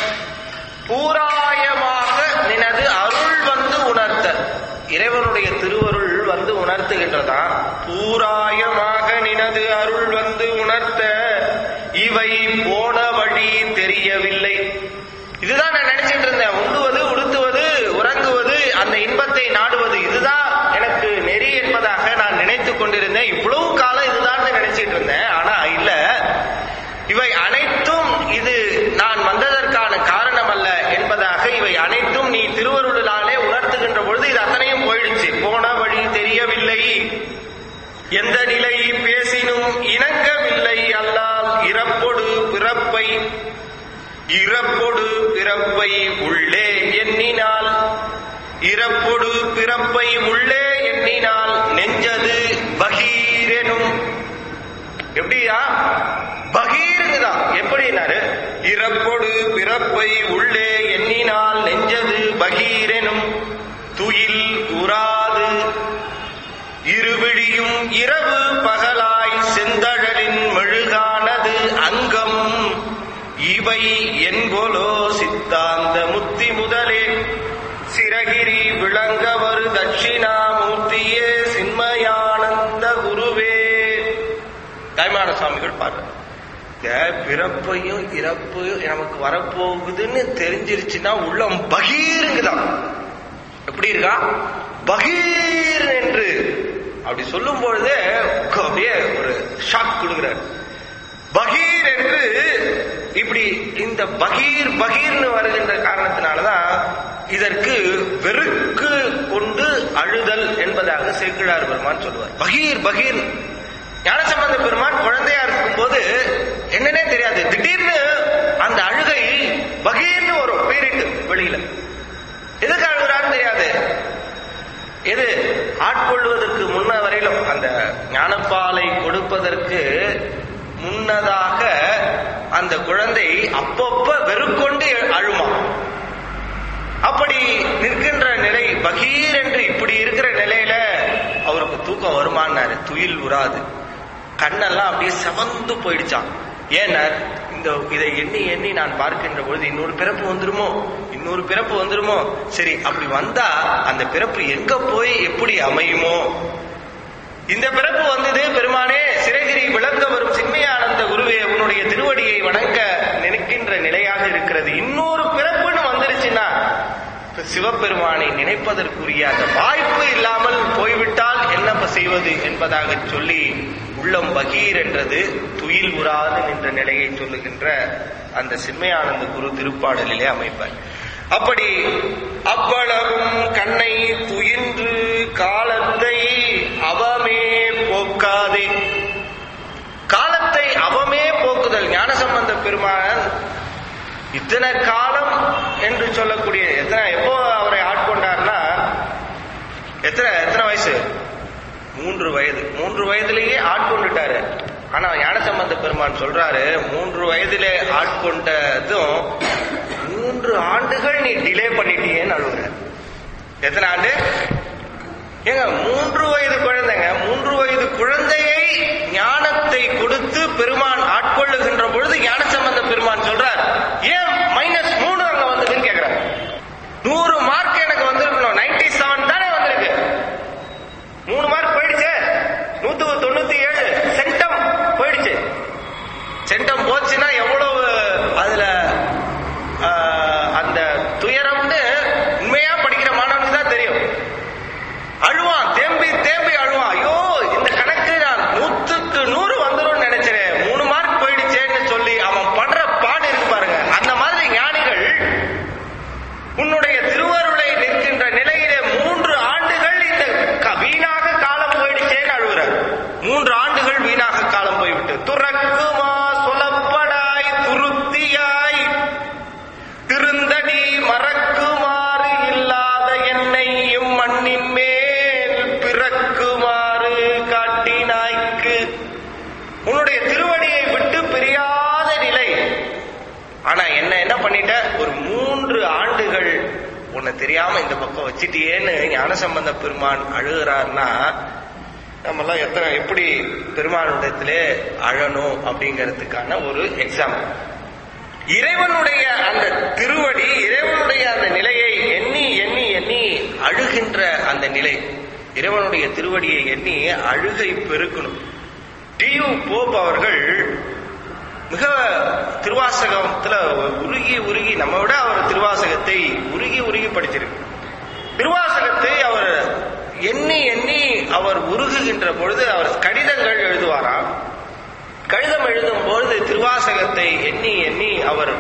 பூராயமாக நினது அருள் வந்து உணர்த்த, இறைவனுடைய திருவருள் வந்து உணர்த்துகின்றதா. பூராயமாக நினது அருள் வந்து உணர்த்த, இவை போன வழி தெரியவில்லை. இதுதான் நான் நினைச்சிட்டு இருந்தேன். உண்ணுவது, உடுத்துவது, உறங்குவது, அந்த இன்பத்தை நாடுவது, இதுதான் எனக்கு நெறி என்பதாக நான் நினைத்துக் கொண்டிருந்தேன். இவ்வளவு காலம் இதுதான் நினைச்சிட்டு இருந்தேன். ஆனா இல்ல, இவை அனைத்தும் இது நான் வந்ததற்கான காரணம் அல்ல என்பதாக, இவை அனைத்தும் நீ திருவருளாலே உணர்த்துகின்ற பொழுது இது அத்தனையும் போயிடுச்சு. போன வழி தெரியவில்லை, எந்த நிலை பேசினும் இணங்கவில்லை அல்லால் இறப்பொடு பிறப்பை, இறப்பொடு பிறப்பை உள்ளே எண்ணினால், இறப்பொடு பிறப்பை உள்ளே எண்ணினால் நெஞ்சது பகீரெனும். எப்படியா? பகீருங்கதான். எப்படின்னாரு, இறப்பொடு பிறப்பை உள்ளே எண்ணினால் நெஞ்சது பகீரெனும் துயில் உறாது, இருவிழியும் இரவு பகலாய் செந்தழலின் மெழுகானது அங்கம், இவை என்போலோ சித்தாந்த முத்தி முதலே சிரகிரி விளங்கவர் தட்சிணாமூர்த்தியே சின்மயானந்த குருவே. தாய்மான சுவாமிகள் பாரு, பிறப்பையும் இறப்பையும் நமக்கு வரப்போகுதுன்னு தெரிஞ்சிருச்சுன்னா உள்ளம் பகீருங்குதான். எப்படி இருக்கா? பகீர் என்று அப்படி சொல்லும் பொழுதே அப்படியே ஒரு ஷாக் கொடுக்கிறார். பகீர் என்று இப்படி இந்த பகீர் பகீர்னு வருகின்ற காரணத்தினாலதான் இதற்கு வெறுக்கு கொண்டு அழுதல் என்பதாக சேக்கிழார் பெருமான் சொல்லுவார். பகீர் பகீர். ஞானசம்பந்த பெருமான் குழந்தையா இருக்கும் போது என்னன்னே தெரியாது, திடீர்னு அந்த அழுகை பகீர்னு வரும், பேரிட்டு வெளியில. எதுக்கு அழுகிறான்னு தெரியாது. எது ஆட்கொள்வதற்கு முன்ன வரையிலும், அந்த ஞானப்பாலை கொடுப்பதற்கு முன்னதாக அந்த குழந்தை அப்பப்ப வெறுக்கொண்டு அழுமா. அப்படி நிற்கின்ற நிலை பகீர் என்று இப்படி இருக்கிற நிலையில அவருக்கு தூக்கம் வருமானாரு. துயில் உறாது, கண்ணெல்லாம் அப்படியே செவந்து போயிடுச்சான். ஏன்னா இதை எண்ணி எண்ணி நான் பார்க்கின்ற பொழுது இன்னொரு பிறப்பு வந்துருமோ, இன்னொரு பிறப்பு வந்துருமோ. சரி, அப்படி வந்தா அந்த பிறப்பு எங்க போய் எப்படி அமையுமோ. இந்த பிறப்பு வந்தது பெருமானே, சிரகிரி விளங்க வரும் சின்மயானந்த குருவே, உன்னுடைய திருவடியை வணங்க நினைக்கின்ற நிலையாக இருக்கிறது. இன்னொரு பிறப்புன்னு வந்துருச்சுன்னா சிவபெருமானை நினைப்பதற்குரிய அந்த வாய்ப்பு இல்லாமல் போய்விட்டால் என்ன செய்வது என்பதாக சொல்லி உள்ளம் பகீர் என்றது துயில் உறாது என்ற நிலையை சொல்லுகின்ற அந்த சின்மயானந்த குரு திருப்பாடலிலே அமைப்பார். அப்படி அவ்வளவும் கண்ணை துயின்று காலத்தை அவமே போக்காதே. காலத்தை அவமே போக்குதல். ஞானசம்பந்த பெருமான் இத்தனை காலம் என்று சொல்லக்கூடிய எப்போ அவரை ஆட்கொண்டார்னா எத்தனை வயசு? 3 வயது. 3 வயதிலேயே ஆட்கொண்டுட்டாரு. ஆனா ஞானசம்பந்த பெருமான் சொல்றாரு, 3 வயதிலே ஆட்கொண்டதும் 3 ஆண்டுகள் நீ டிலே பண்ணிட்டியேன்னு அழுகுற. எத்தனை ஆண்டு? ஏங்க 3 வயது குழந்தைங்க, 3 வயது குழந்தையை ஞானத்தை கொடுத்து பெருமான் ஆட்கொள்ளுகின்ற பொழுது ஞானசம்பந்த பெருமான் சொல்றார், ஏன் -3 அங்க வந்ததுன்னு கேக்குறாரு. 100 மார்க் எனக்கு வந்திருக்கணும், 97 தானே வந்திருக்கு, 3 மார்க் போயிடுச்சு, 197 சென்டம் போயிடுச்சு. சென்டம் போச்சுன்னா எவ்வளவு அதுல அந்த துயரம்னு உண்மையா படிக்கிற மாணவனுக்கு தான் தெரியும். அழுவான், தேம்பி தேம்பி அழுவான். ஐயோ இந்த கணக்கு நான் 100க்கு 100 வந்துடும் நினைச்சேன், 3 மார்க் போயிடுச்சேன்னு சொல்லி அவன் படுற பாடு இருக்கு பாருங்க. அந்த மாதிரி ஞானிகள் உன்னுடைய திருவருளை நிற்கின்ற நிலையிலே 3 ஆண்டுகள் இந்த வீணாக காலம் போயிடுச்சேன்னு அழுகுறார். 3 ஆண்டுகள் வீணாக காலம் போய்விட்டு துறக்குமா சொல்லப்படாய் துருத்தியாய் திருந்தடி மறக்குமாறு இல்லாத என்னையும் மண்ணின் மேல் பிறக்குமாறு காட்டினாய்க்கு. உன்னுடைய திருவடியை விட்டு பிரியாத நிலை. ஆனா என்ன பண்ணிட்ட, ஒரு 3 ஆண்டுகள் உன்னை தெரியாம இந்த பக்கம் வச்சிட்டியேன்னு ஞானசம்பந்த பெருமான் அழுகிறார்னா, நம்மெல்லாம் எப்படி பெருமானிடத்திலே அழணும் அப்படிங்கிறதுக்கான ஒரு எக்ஸாம்பிள். இறைவனுடைய அந்த திருவடி, இறைவனுடைய அந்த நிலையை எண்ணி எண்ணி எண்ணி அழுகின்ற அந்த நிலை, இறைவனுடைய திருவடியை எண்ணி அழுகை பெருக்கணும். டி.யு. போப் அவர்கள் மிக திருவாசகத்துல உருகி உருகி, நம்ம விட அவர் திருவாசகத்தை உருகி உருகி படிச்சிருக்கு. திருவாசகத்தை அவர் எண்ணி எண்ணி அவர் உருகுகின்ற பொழுது அவர் கடிதங்கள் எழுதுவாராம். கடிதம் எழுதும் பொழுது திருவாசகத்தை எண்ணி எண்ணி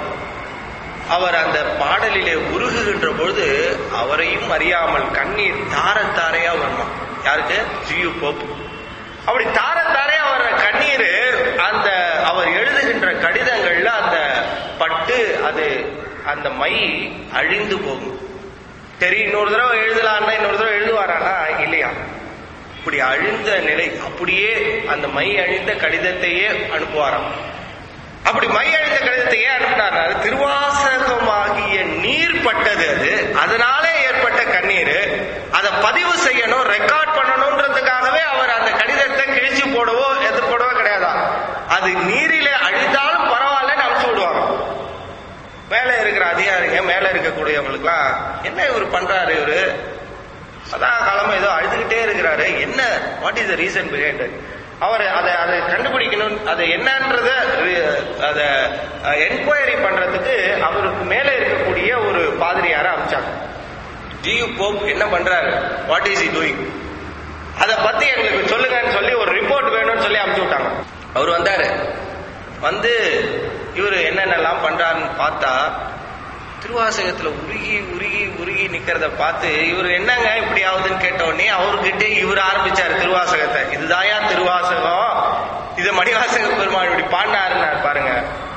அவர் அந்த பாடலிலே உருகுகின்ற பொழுது அவரையும் அறியாமல் கண்ணீர் தார தாரையா வருமா. யாருக்கு? டி.யு. போப். அப்படி தார தாரையா வர்ற கண்ணீர் அந்த அவர் எழுதுகின்ற கடிதங்கள்ல அந்த பட்டு அது அந்த மை அழிந்து போகும். சரி, இன்னொரு தடவை எழுதலான்னா இன்னொரு தடவை எழுதுவாரானா? இல்லையா. இப்படி அழிந்த நிலை, அப்படியே அந்த மை அழிந்த கடிதத்தையே அனுப்புவாராம். அப்படி மை அழிந்த கடிதத்தையே அனுப்பினார். திருவாசகமாகிய நீர் பட்டது, அது அதனாலே ஏற்பட்ட கண்ணீர். அதை பதிவு செய்யணும், ரெக்கார்ட் பண்ணணும்ன்றதுக்காகவே அவர் அந்த கடிதத்தை கிழிச்சு போடவோ எதிர்போடவோ கிடையாதா. அது நீரிலே அழிந்தாலும் பரவாயில்லன்னு அனுப்பிச்சு விடுவாங்க. மேல இருக்கிற அதிகாரிங்க, மேல இருக்கக்கூடியவங்களுக்குலாம் என்ன இவர் பண்றாரு, இவரு அதான் காலமா ஏதோ அழுதுகிட்டே இருக்கிறாரு, என்ன, what is the reason behind? அவர் அதை கண்டுபிடிக்கணும், அது என்னன்றத அதை என்கொயரி பண்றதுக்கு அவருக்கு மேல இருக்கக்கூடிய ஒரு பாதிரியார அனுப்பிச்சாங்க. டி.யு. போப் என்ன பண்றாரு, வாட் இஸ் ஹி டூயிங், அதை பத்தி எங்களுக்கு சொல்லுங்கன்னு சொல்லி ஒரு ரிப்போர்ட் வேணும்னு சொல்லி அனுப்பிச்சு விட்டாங்க. அவர் வந்தாரு. வந்து இவரு என்னென்னலாம் பண்றாருன்னு பார்த்தா, திருவாசகத்துல உருகி உருகி உருகி நிக்கிறத பார்த்து இவர் என்னங்க இப்படி ஆகுதுன்னு கேட்ட உடனே அவர்கிட்ட இவர் ஆரம்பிச்சாரு திருவாசகத்தை. இதுதாயா திருவாசகம், இத மணிவாசக பெருமாள் இப்படி பாடினாருன்னாரு பாருங்க.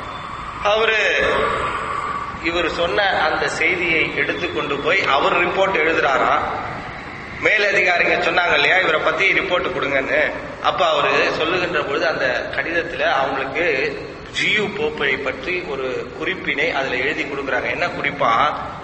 இவர் சொன்ன அந்த செய்தியை எடுத்துக்கொண்டு போய் அவர் ரிப்போர்ட் எழுதுறாராம். மேலதிகாரிங்க சொன்னாங்க இல்லையா, இவரை பத்தி ரிப்போர்ட் கொடுங்கன்னு. அப்ப அவரு சொல்லுகின்ற பொழுது அந்த கடிதத்துல அவங்களுக்கு டி.யு. போப்பை பற்றி ஒரு குறிப்பினை அதுல எழுதி கொடுக்குறாங்க. என்ன குறிப்பா,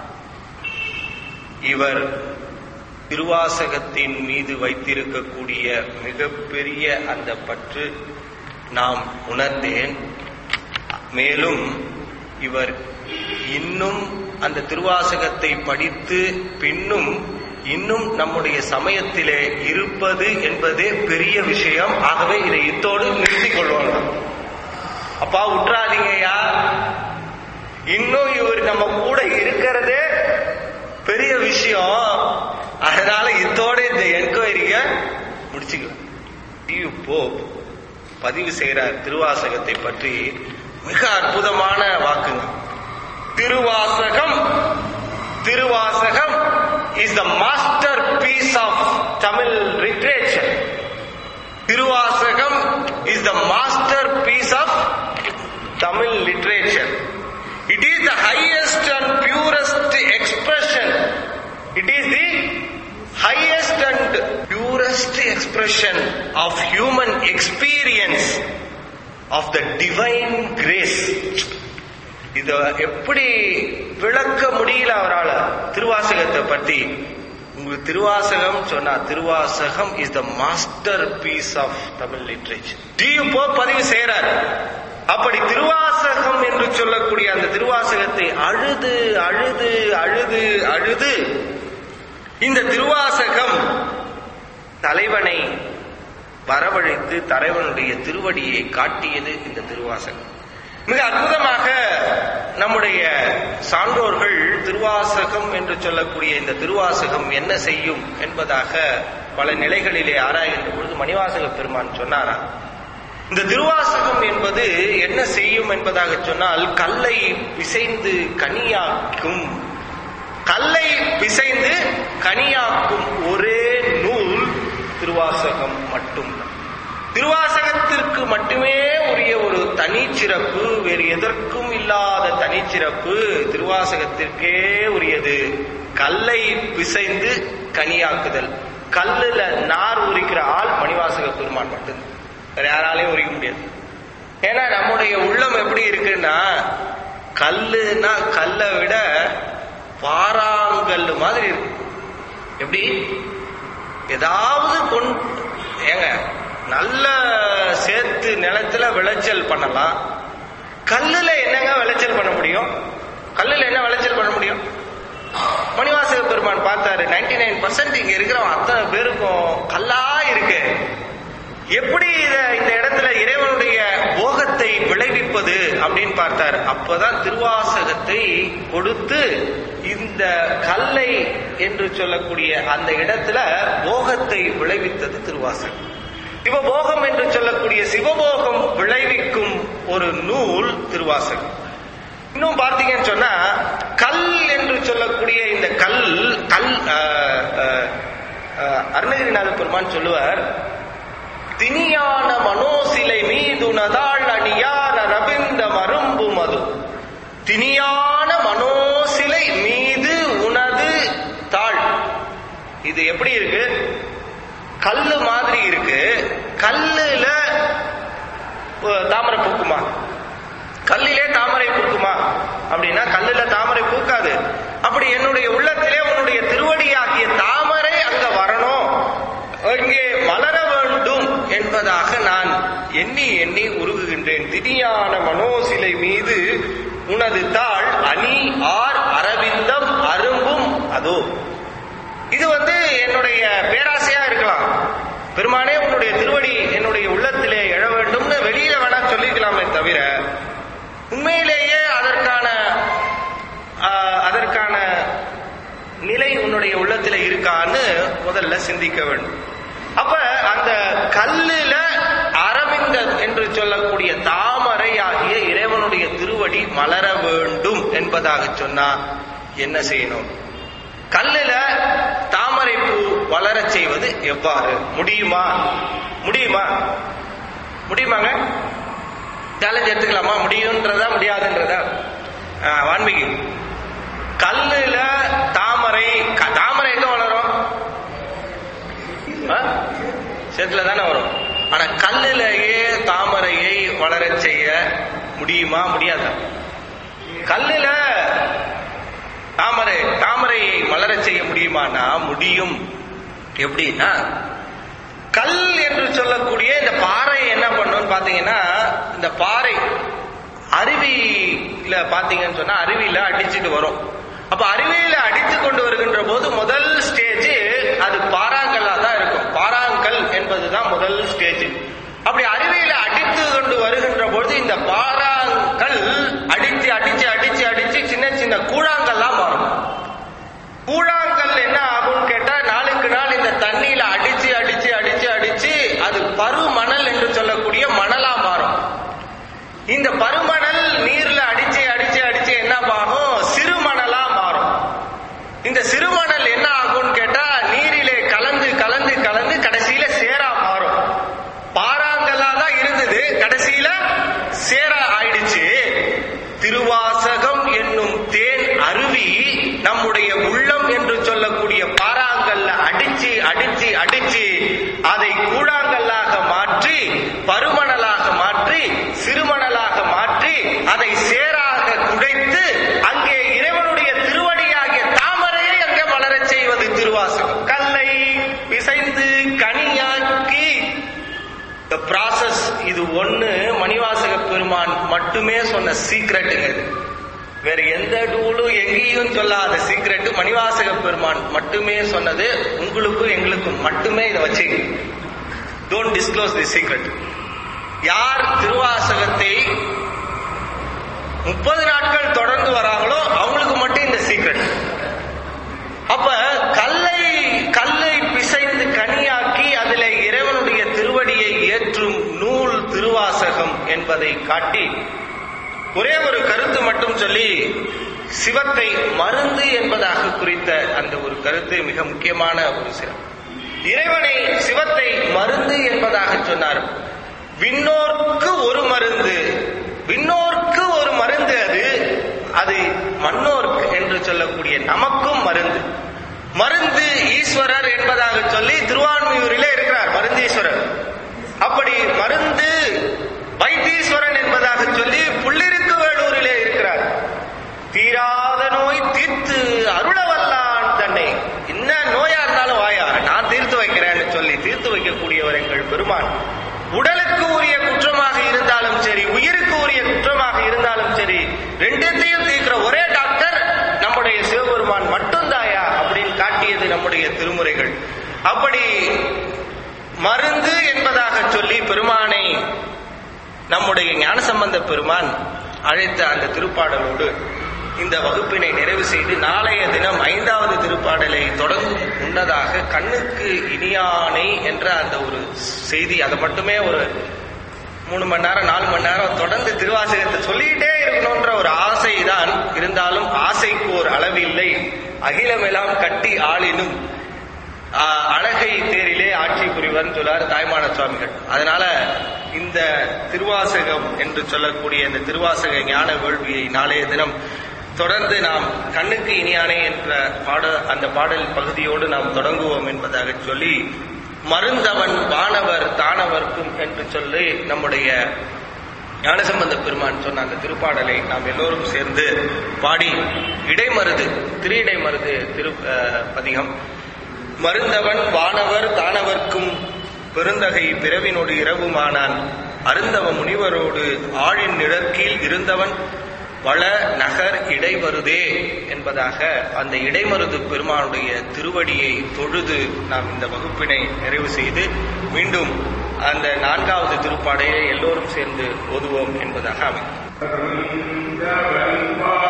இவர் திருவாசகத்தின் மீது வைத்திருக்கக்கூடிய மிகப்பெரிய அந்த பற்று நாம் உணர்ந்தேன். மேலும் இவர் இன்னும் அந்த திருவாசகத்தை படித்து பின்னும் இன்னும் நம்முடைய சமயத்திலே இருப்பது என்பதே பெரிய விஷயம். ஆகவே இதை இத்தோடு நிறுத்திக் கொள்வாங்க. அப்பா விட்டுறாதீங்கயா, இன்னும் இவர் நம்ம கூட இருக்கிறதே பெரிய விஷயம். அதனால இத்தோட இந்த என்கொயரிய முடிச்சுக்கலாம். டி.யு. போப் பதிவு செய்கிறார் திருவாசகத்தை பற்றி மிக அற்புதமான வாக்குங்க. Thiruvasagam is the masterpiece of Tamil literature. Thiruvasagam is the masterpiece of Tamil literature. It is the highest and purest expression. It is the highest and purest expression of human experience of the divine grace. இத எப்படி விளக்க முடியல அவரால் திருவாசகத்தை பத்தி. உங்களுக்கு திருவாசகம் சொன்னா, Thiruvasagam is the masterpiece of Tamil literature. டியூபோ பதிவு செய்யறாரு. அப்படி திருவாசகம் என்று சொல்லக்கூடிய அந்த திருவாசகத்தை அழுது அழுது அழுது அழுது இந்த திருவாசகம் தலைவனை வரவழைத்து தலைவனுடைய திருவடியை காட்டியது இந்த திருவாசகம். மிக அற்புதமாக நம்முடைய சான்றோர்கள் திருவாசகம் என்று சொல்லக்கூடிய இந்த திருவாசகம் என்ன செய்யும் என்பதாக பல நிலைகளிலே ஆராய்கின்ற பொழுது மணிவாசக பெருமான் சொன்னாரா, இந்த திருவாசகம் என்பது என்ன செய்யும் என்பதாக சொன்னால், கல்லை பிசைந்து கனியாக்கும், கல்லை பிசைந்து கனியாக்கும் ஒரே நூல் திருவாசகம் மட்டும். திருவாசகத்திற்கு மட்டுமே உரிய ஒரு தனிச்சிறப்பு, வேறு எதற்கும் இல்லாத தனிச்சிறப்பு திருவாசகத்திற்கே உரியது. கல்லை பிசைந்து கனியாக்குதல். கல்லுல நார் உரிக்கிற ஆள் மணிவாசக பெருமான் மட்டும், வேற யாராலையும் உரிக்க முடியாது. ஏன்னா நம்முடைய உள்ளம் எப்படி இருக்குன்னா, கல்லுனா கல்லை விட பாறாங்கல் மாதிரி இருக்கு. எப்படி ஏதாவது ஏங்க நல்ல சேர்த்து நிலத்துல விளைச்சல் பண்ணலாம், கல்லுல என்னங்க விளைச்சல் பண்ண முடியும்? கல்லுல என்ன விளைச்சல் பண்ண முடியும்? மணிவாசக பெருமான் பார்த்தாரு, 99% இங்க இருக்கிறவன் அத்தனை பேருக்கும் கல்லா இருக்கு, எப்படி இந்த இடத்துல இறைவனுடைய போகத்தை விளைவிப்பது அப்படின்னு பார்த்தார். அப்பதான் திருவாசகத்தை கொடுத்து இந்த கல்லை என்று சொல்லக்கூடிய அந்த இடத்துல போகத்தை விளைவித்தது திருவாசகம். இப்ப போகம் என்று சொல்லக்கூடிய சிவபோகம் விளைவிக்கும் ஒரு நூல் திருவாசகம். இன்னும் பார்த்தீங்கன்னு சொன்னா, கல் என்று சொல்லக்கூடிய இந்த கல் அருணகிரிநாத பெருமான் சொல்லுவார், தினியான மனோசிலை மீதுனதாள் அணியார ரவிந்த மரும்பு மது. தினியான மனோசிலை மீது உனது தாள். இது எப்படி இருக்கு? கல்லு மாதிரி இருக்கு. கல்லுல தாமரை பூக்குமா? கல்லிலே தாமரை பூக்குமா அப்படின்னா கல்லுல தாமரை பூக்காது. அப்படி என்னுடைய உள்ளத்திலே உன்னுடைய திருவடியாகிய தாமரை அங்க வரணும், இங்கே மலர வேண்டும் என்பதாக நான் எண்ணி எண்ணி உருகுகின்றேன். தினியான மனோசிலை மீது உனது தாள் அணி ஆர் அரவிந்தம் அரும்பும் அதோ. இது என்னுடைய பேராசையா இருக்கலாம். பெருமானே உன்னுடைய திருவடி என்னுடைய உள்ளத்திலே எழ வேண்டும்னு வெளியில வேணா சொல்லிக்கலாமே தவிர, உண்மையிலேயே அதற்கான நிலை உன்னுடைய உள்ளத்திலே இருக்கான்னு முதல்ல சிந்திக்க வேண்டும். அப்ப அந்த கல்லுல அரவிந்தம் என்று சொல்லக்கூடிய தாமரை ஆகிய இறைவனுடைய திருவடி மலர வேண்டும் என்பதாக சொன்னா என்ன செய்யணும்? கல்லுல தாமரை பூ வளர செய்வது எவ்வாறு? முடியுமாங்க? சேலஞ்ச் எடுத்துக்கலாமா? முடியும்ன்றதா முடியாதுன்றதா? வான்மீகி, கல்லுல தாமரை எங்க வளரும்? சேத்துல தானே வரும். ஆனா கல்லுலயே தாமரையை வளர செய்ய முடியுமா? முடியாதா? கல்லுல தாமரையை மலர செய்ய முடியுமானா முடியும். எப்படின்னா, கல் என்று சொல்லக்கூடிய இந்த பாறை என்ன பண்ணும் பாத்தீங்கன்னா, இந்த பாறை அருவியில பாத்தீங்கன்னு சொன்னா அருவியில அடிச்சுட்டு வரும். அப்ப அருவியில அடித்து கொண்டு வருகின்ற போது முதல் ஸ்டேஜ் அது பாறாங்கல்லா தான் இருக்கும். பாறாங்கல் என்பதுதான் முதல் ஸ்டேஜ். அப்படி அருவியில அடித்து கொண்டு வருகின்ற பொழுது இந்த பாறாங்கல் அடிச்சு அடிச்சு அடிச்சு அடிச்சு சின்ன சின்ன கூழாங்கல்லாம் மாறும். கூழாங்கல் என்ன ஆகும் கேட்டா, நாளுக்கு நாள் இந்த தண்ணியில அடிச்சு அடிச்சு அடிச்சு அடிச்சு அது பருமணல் என்று சொல்லக்கூடிய மணலா மாறும். இந்த பருமணல் நீர்ல அடிச்சு அடிச்சு அடிச்சு என்ன ஆகும்? சிறுமணலா மாறும். இந்த சிறுமணல் என்ன ஆகும் கேட்டா, நீரிலே கலந்து கலந்து கலந்து கடைசியில சேரா மாறும். பாறாங்கல்லா தான் இருந்தது, கடைசியில சேரா ஆயிடுச்சு. திருவாசகம் என்னும் தேன் அருவி நம்முடைய உள்ளம் என்று சொல்லக்கூடிய பாறாங்கல்ல அடிச்சு அடிச்சு அடிச்சு அதை கூழாங்கல்லாக மாற்றி, பருமணலாக மாற்றி, சிறுமணலாக மாற்றி, அதை சேராக குடை மட்டுமே சொன்ன சீக்ரெட்டுங்க இது. வேற எந்த டூலும் எங்கேயும் சொல்லாத சீக்ரெட் மணிவாசக பெருமான் மட்டுமே சொன்னது. உங்களுக்கும் எங்களுக்கும் மட்டுமே இதை வச்சுங்க. Don't disclose the secret. யார் திருவாசகத்தை 30 நாட்கள் தொடர்ந்து வராங்களோ அவங்களுக்கு மட்டும் இந்த சீக்ரெட். அப்ப கல்லை பிசைந்து கனியாக்கி அதுல இறைவனுடைய திருவடியை ஏற்றும் நூல் திருவாசகம் என்பதை காட்டி ஒரே ஒரு கருத்து மட்டும் சொல்லி சிவத்தை மருந்து என்பதாக குறித்த அந்த ஒரு கருத்து மிக முக்கியமான ஒரு சிறப்பு. இறைவனை சிவத்தை மருந்து என்பதாக சொன்னார். விண்ணோர்க்கு ஒரு மருந்து, விண்ணோர்க்கு ஒரு மருந்து, அது மண்ணோர்க்கு என்று சொல்லக்கூடிய நமக்கும் மருந்து. மருந்து ஈஸ்வரர் என்பதாக சொல்லி திருவான்மியூரிலே இருக்கிறார் மருந்தீஸ்வரர். அப்படி மருந்து வைத்தீஸ்வரன் என்பதாக சொல்லி புள்ளிருக்கு வேலூரிலே இருக்கிறார். தீராத நோய் தீர்த்து அருளவல்லான் தன்னை, என்ன நோயா இருந்தாலும் வாயா நான் தீர்த்து வைக்கிறேன்னு சொல்லி தீர்த்து வைக்கக்கூடியவர் எங்கள் பெருமான். உடலுக்கு உரிய குற்றமாக இருந்தாலும் சரி, உயிருக்கு உரிய குற்றமாக இருந்தாலும் சரி, ரெண்டத்தையும் தீர்க்கிற ஒரே டாக்டர் நம்முடைய சிவபெருமான் மட்டும்தாயா அப்படின்னு காட்டியது நம்முடைய திருமுறைகள். அப்படி மருந்து என்பதாக சொல்லி பெருமானை நம்முடைய ஞானசம்பந்த பெருமான் அழைத்த அந்த திருப்பாடலோடு இந்த வகுப்பினை நிறைவு செய்து நாளைய தினம் 5வது திருப்பாடலை தொடங்கும் முன்னதாக கண்ணுக்கு இனியானை என்ற அந்த ஒரு செய்தி, அதை மட்டுமே ஒரு 3 மணி நேரம் 4 மணி நேரம் தொடர்ந்து திருவாசகத்தை சொல்லிக்கிட்டே இருக்கணும்ன்ற ஒரு ஆசை தான். இருந்தாலும் ஆசைக்கு ஒரு அளவில்லை. அகிலமெல்லாம் கட்டி ஆளினும் அழகை தேரிலே ஆட்சி புரிவர் சொல்லார் தாய்மான சுவாமிகள். அதனால இந்த திருவாசகம் என்று சொல்லக்கூடிய இந்த திருவாசக ஞான வேள்வியை நாளைய தினம் தொடர்ந்து நாம் கண்ணுக்கு இனியானே என்ற அந்த பாடல் பகுதியோடு நாம் தொடங்குவோம் என்பதாக சொல்லி, மருந்தவன் வானவர் தானவர்க்கும் என்று சொல்லி நம்முடைய ஞானசம்பந்த பெருமான் சொன்ன அந்த திருப்பாடலை நாம் எல்லோரும் சேர்ந்து பாடி இடைமருது திரு பதிகம். மருந்தவன் வானவர் தானவர்க்கும் பெருந்தகை பிறவினோடு இரவுமானான், அருந்தவ முனிவரோடு ஆழின் நிழற்கீழ் இருந்தவன் வள நகர் இடைமருதே என்பதாக அந்த இடைமருது பெருமானுடைய திருவடியை தொழுது நாம் இந்த வகுப்பினை நிறைவு செய்து மீண்டும் அந்த 4வது திருப்பாடையை எல்லோரும் சேர்ந்து ஓதுவோம் என்பதாக அமைக்கும்.